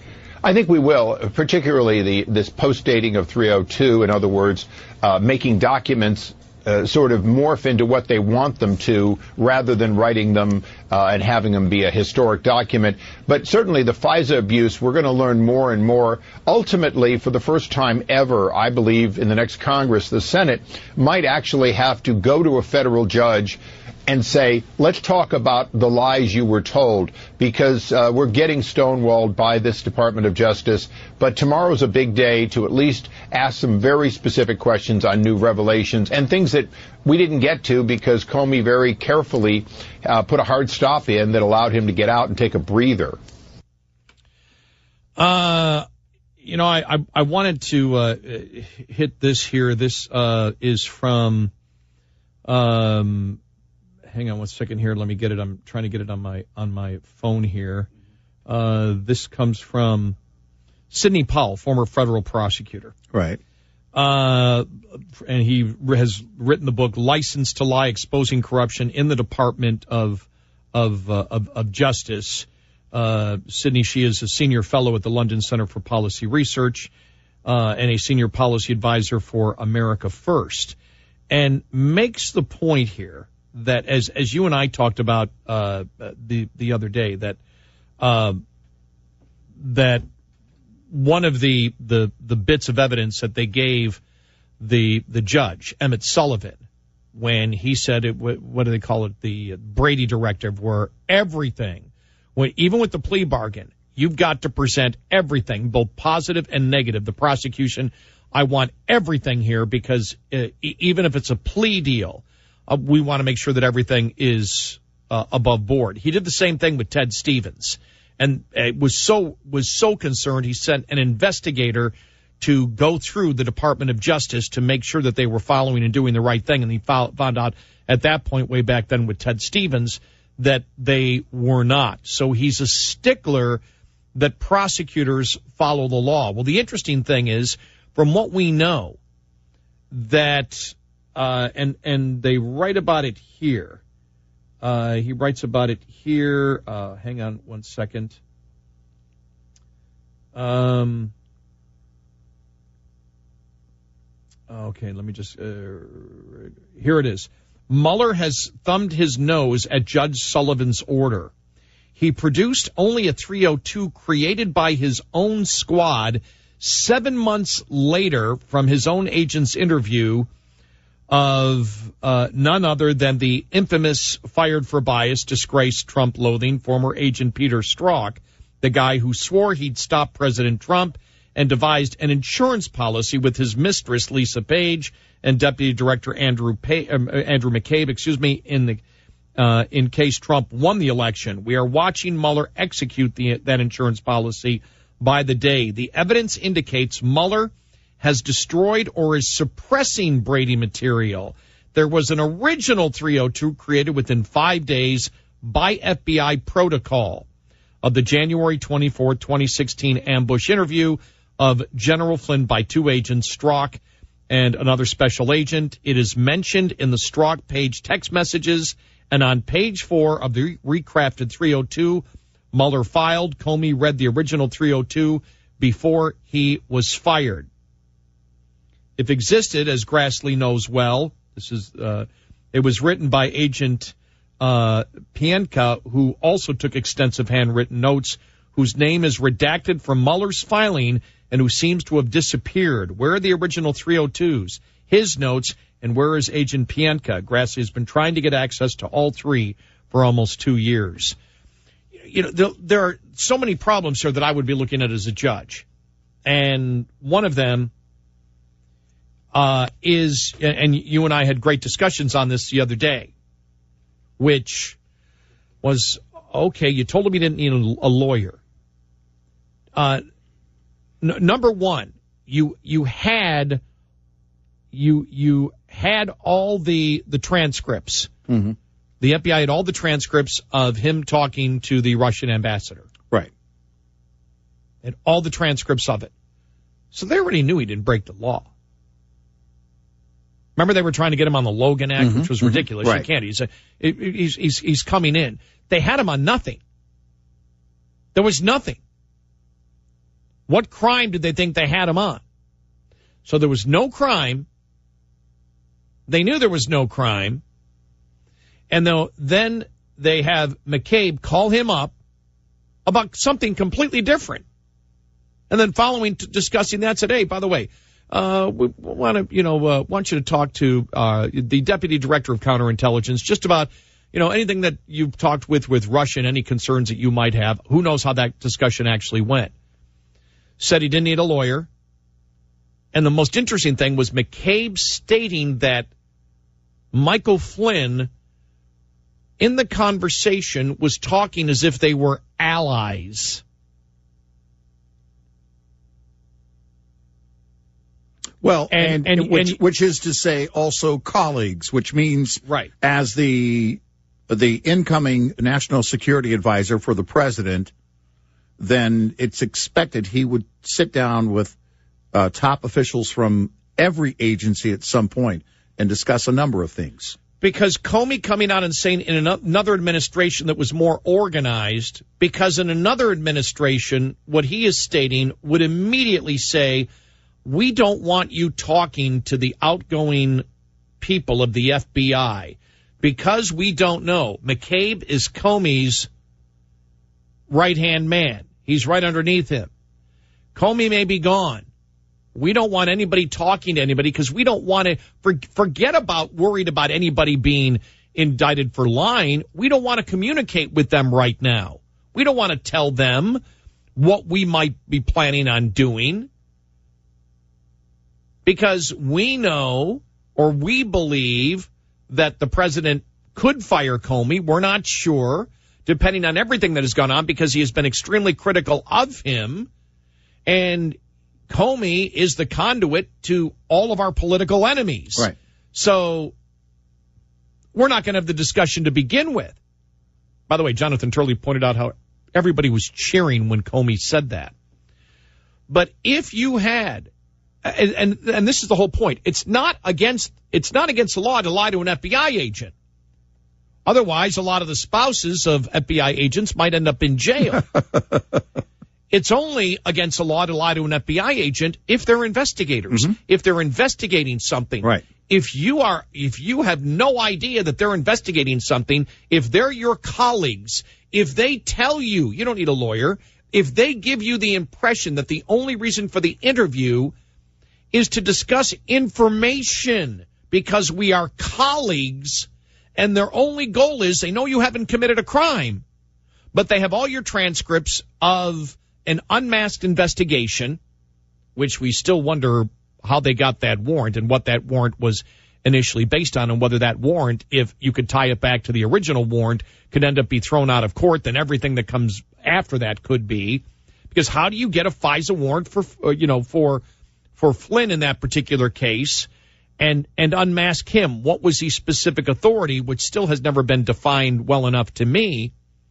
I think we will, particularly this post-dating of 302. In other words, making documents sort of morph into what they want them to, rather than writing them and having them be a historic document. But certainly the FISA abuse, we're going to learn more and more. Ultimately, for the first time ever, I believe, in the next Congress, the Senate might actually have to go to a federal judge and say, let's talk about the lies you were told, because we're getting stonewalled by this Department of Justice. But tomorrow's a big day to at least ask some very specific questions on new revelations and things that we didn't get to because Comey very carefully put a hard stop in that allowed him to get out and take a breather. I wanted to hit this here. This is from hang on one second here. Let me get it. I'm trying to get it on my phone here. This comes from Sidney Powell, former federal prosecutor. Right. And he has written the book License to Lie: Exposing Corruption in the Department of Justice. Sidney, she is a senior fellow at the London Center for Policy Research and a senior policy advisor for America First, and makes the point here that as you and I talked about the other day, that that one of the bits of evidence that they gave the judge, Emmett Sullivan, when he said it, what do they call it, the Brady Directive, where everything, even with the plea bargain, you've got to present everything, both positive and negative. The prosecution, I want everything here because even if it's a plea deal, we want to make sure that everything is above board. He did the same thing with Ted Stevens, and was so concerned he sent an investigator to go through the Department of Justice to make sure that they were following and doing the right thing. And he found out at that point, way back then with Ted Stevens, that they were not. So he's a stickler that prosecutors follow the law. Well, the interesting thing is, from what we know, that and they write about it here. He writes about it here. Hang on one second. Okay, let me just... here it is. Mueller has thumbed his nose at Judge Sullivan's order. He produced only a 302 created by his own squad 7 months later from his own agent's interview of none other than the infamous fired for bias, disgraced, Trump-loathing former agent Peter Strzok, the guy who swore he'd stop President Trump and devised an insurance policy with his mistress, Lisa Page, and Deputy Director Andrew McCabe, in case Trump won the election. We are watching Mueller execute that insurance policy by the day. The evidence indicates Mueller has destroyed or is suppressing Brady material. There was an original 302 created within 5 days by FBI protocol of the January 24, 2016 ambush interview of General Flynn by two agents, Strzok and another special agent. It is mentioned in the Strzok Page text messages, and on page 4 of the recrafted 302 Mueller filed, Comey read the original 302 before he was fired. If existed, as Grassley knows well, it was written by Agent Pienka, who also took extensive handwritten notes, whose name is redacted from Mueller's filing and who seems to have disappeared. Where are the original 302s? His notes, and where is Agent Pienka? Grassley has been trying to get access to all three for almost 2 years. There are so many problems here that I would be looking at as a judge. And one of them is, and you and I had great discussions on this the other day, which was, okay, you told him you didn't need a lawyer. Number one, you had all the transcripts. Mm-hmm. The FBI had all the transcripts of him talking to the Russian ambassador. Right. And all the transcripts of it. So they already knew he didn't break the law. Remember, they were trying to get him on the Logan Act, which was ridiculous. Right. You can't. He's coming in. They had him on nothing. There was nothing. What crime did they think they had him on? So there was no crime. They knew there was no crime. And then they have McCabe call him up about something completely different. And then following discussing that, said, hey, by the way, we want you to talk to the deputy director of counterintelligence just about, anything that you've talked with Russia and any concerns that you might have. Who knows how that discussion actually went. Said he didn't need a lawyer. And the most interesting thing was McCabe stating that Michael Flynn in the conversation was talking as if they were allies. Well, which is to say also colleagues, which means right. As the incoming national security advisor for the president, then it's expected he would sit down with top officials from every agency at some point and discuss a number of things. Because Comey coming out and saying in another administration that was more organized, because in another administration, what he is stating would immediately say, we don't want you talking to the outgoing people of the FBI because we don't know. McCabe is Comey's right-hand man. He's right underneath him. Comey may be gone. We don't want anybody talking to anybody because we don't want to forget about worried about anybody being indicted for lying. We don't want to communicate with them right now. We don't want to tell them what we might be planning on doing because we know or we believe that the president could fire Comey. We're not sure, depending on everything that has gone on, because he has been extremely critical of him. And Comey is the conduit to all of our political enemies. Right. So we're not going to have the discussion to begin with. By the way, Jonathan Turley pointed out how everybody was cheering when Comey said that. But if you had, and this is the whole point, it's not against the law to lie to an FBI agent. Otherwise, a lot of the spouses of FBI agents might end up in jail. It's only against the law to lie to an FBI agent if they're investigators, if they're investigating something. Right. If you have no idea that they're investigating something, if they're your colleagues, if they tell you, you don't need a lawyer, if they give you the impression that the only reason for the interview is to discuss information because we are colleagues and their only goal is they know you haven't committed a crime, but they have all your transcripts of an unmasked investigation, which we still wonder how they got that warrant and what that warrant was initially based on, and whether that warrant, if you could tie it back to the original warrant, could end up be thrown out of court, then everything that comes after that could be. Because how do you get a FISA warrant for Flynn in that particular case and unmask him? What was the specific authority, which still has never been defined well enough to me?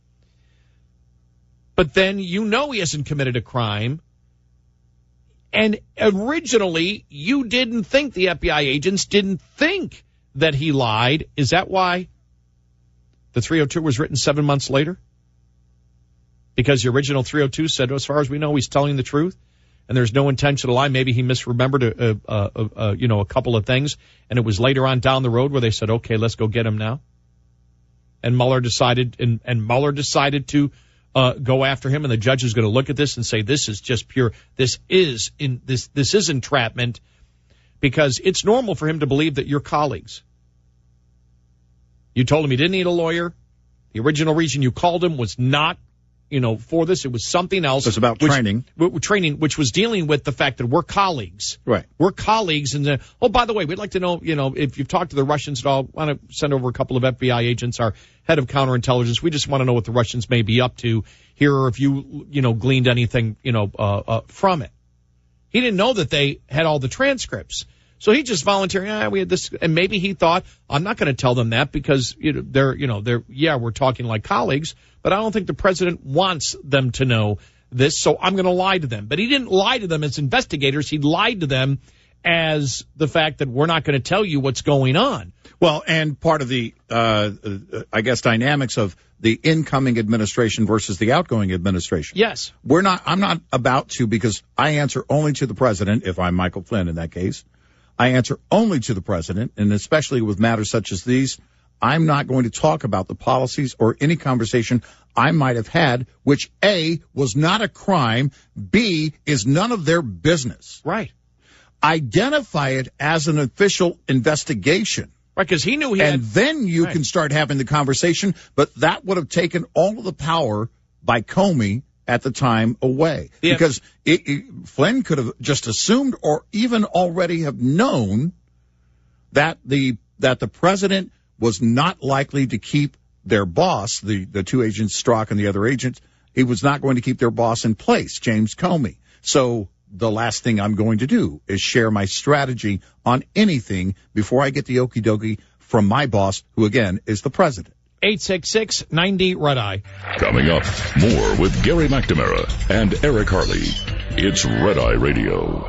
But then he hasn't committed a crime. And originally, you didn't think, the FBI agents didn't think that he lied. Is that why the 302 was written 7 months later? Because the original 302 said, as far as we know, he's telling the truth, and there's no intention to lie. Maybe he misremembered a couple of things, and it was later on down the road where they said, okay, let's go get him now. And Mueller decided, to go after him, and the judge is going to look at this and say, this is just pure, this is entrapment, because it's normal for him to believe that you're colleagues. You told him he didn't need a lawyer. The original reason you called him was not, for this. It was something else. It was about training, which was dealing with the fact that we're colleagues. Right. We're colleagues. And by the way, we'd like to know, if you've talked to the Russians at all, want to send over a couple of FBI agents, our head of counterintelligence. We just want to know what the Russians may be up to here, or if you gleaned anything, from it. He didn't know that they had all the transcripts. So he just volunteered, we had this, and maybe he thought, I'm not going to tell them that because we're talking like colleagues, but I don't think the president wants them to know this, so I'm going to lie to them. But he didn't lie to them as investigators. He lied to them as the fact that we're not going to tell you what's going on. Well, and part of the, I guess, dynamics of the incoming administration versus the outgoing administration. Yes. I'm not about to, because I answer only to the president, if I'm Michael Flynn in that case. I answer only to the president, and especially with matters such as these, I'm not going to talk about the policies or any conversation I might have had, which A, was not a crime, B, is none of their business. Right. Identify it as an official investigation. Right, because he knew he and then you can start having the conversation, but that would have taken all of the power by Comey at the time away. Yeah. Because Flynn could have just assumed or even already have known that the president was not likely to keep their boss, the two agents, Strzok and the other agent, he was not going to keep their boss in place, James Comey. So the last thing I'm going to do is share my strategy on anything before I get the okie dokie from my boss, who, again, is the president. 866-90-RED-EYE. Coming up, more with Gary McNamara and Eric Harley. It's Red Eye Radio.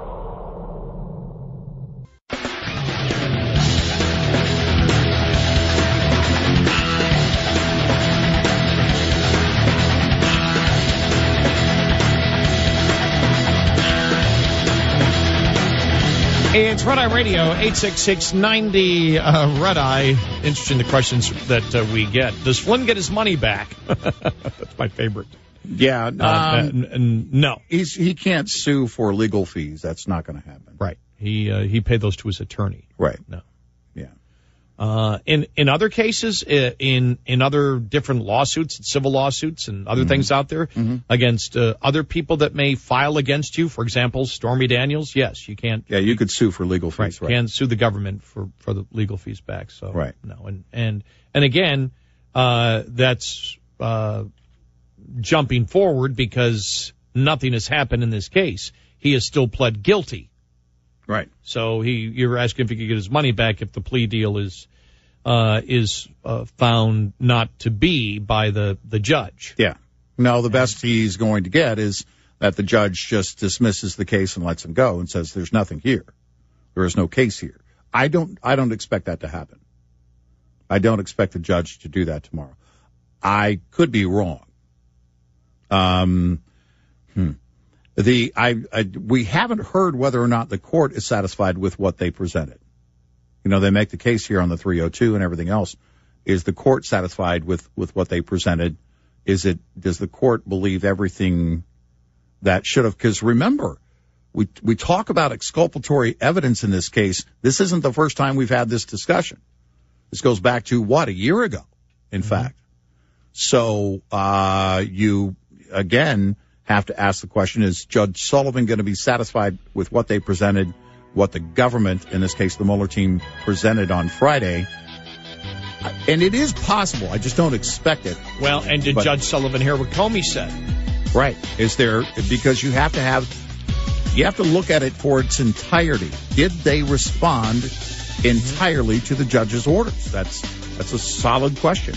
It's Red Eye Radio, 866-90-RED-EYE. Interesting, the questions that we get. Does Flynn get his money back? That's my favorite. Yeah. No. He can't sue for legal fees. That's not going to happen. Right. He paid those to his attorney. Right. No. Yeah. In other cases, in other different lawsuits, civil lawsuits and other things out there against other people that may file against you, for example, Stormy Daniels, yes, you can't. Yeah, you could sue for legal fees. Right. You can't sue the government for the legal fees back. So right. No. And again, that's jumping forward because nothing has happened in this case. He has still pled guilty. Right. So you're asking if he could get his money back if the plea deal is found not to be by the judge. Yeah. No, the best he's going to get is that the judge just dismisses the case and lets him go and says there's nothing here. There is no case here. I don't expect that to happen. I don't expect the judge to do that tomorrow. I could be wrong. We haven't heard whether or not the court is satisfied with what they presented. You know, they make the case here on the 302 and everything else. Is the court satisfied with what they presented? Does the court believe everything that should have? Because remember, we talk about exculpatory evidence in this case. This isn't the first time we've had this discussion. This goes back to a year ago, in fact. So, you again have to ask the question, is Judge Sullivan going to be satisfied with what they presented, what the government, in this case the Mueller team, presented on Friday? And it is possible. I just don't expect it. Well, and did Judge Sullivan hear what Comey said? Right. Because you have to look at it for its entirety. Did they respond entirely to the judge's orders? That's a solid question.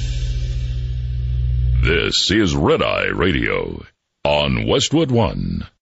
This is Red Eye Radio on Westwood One.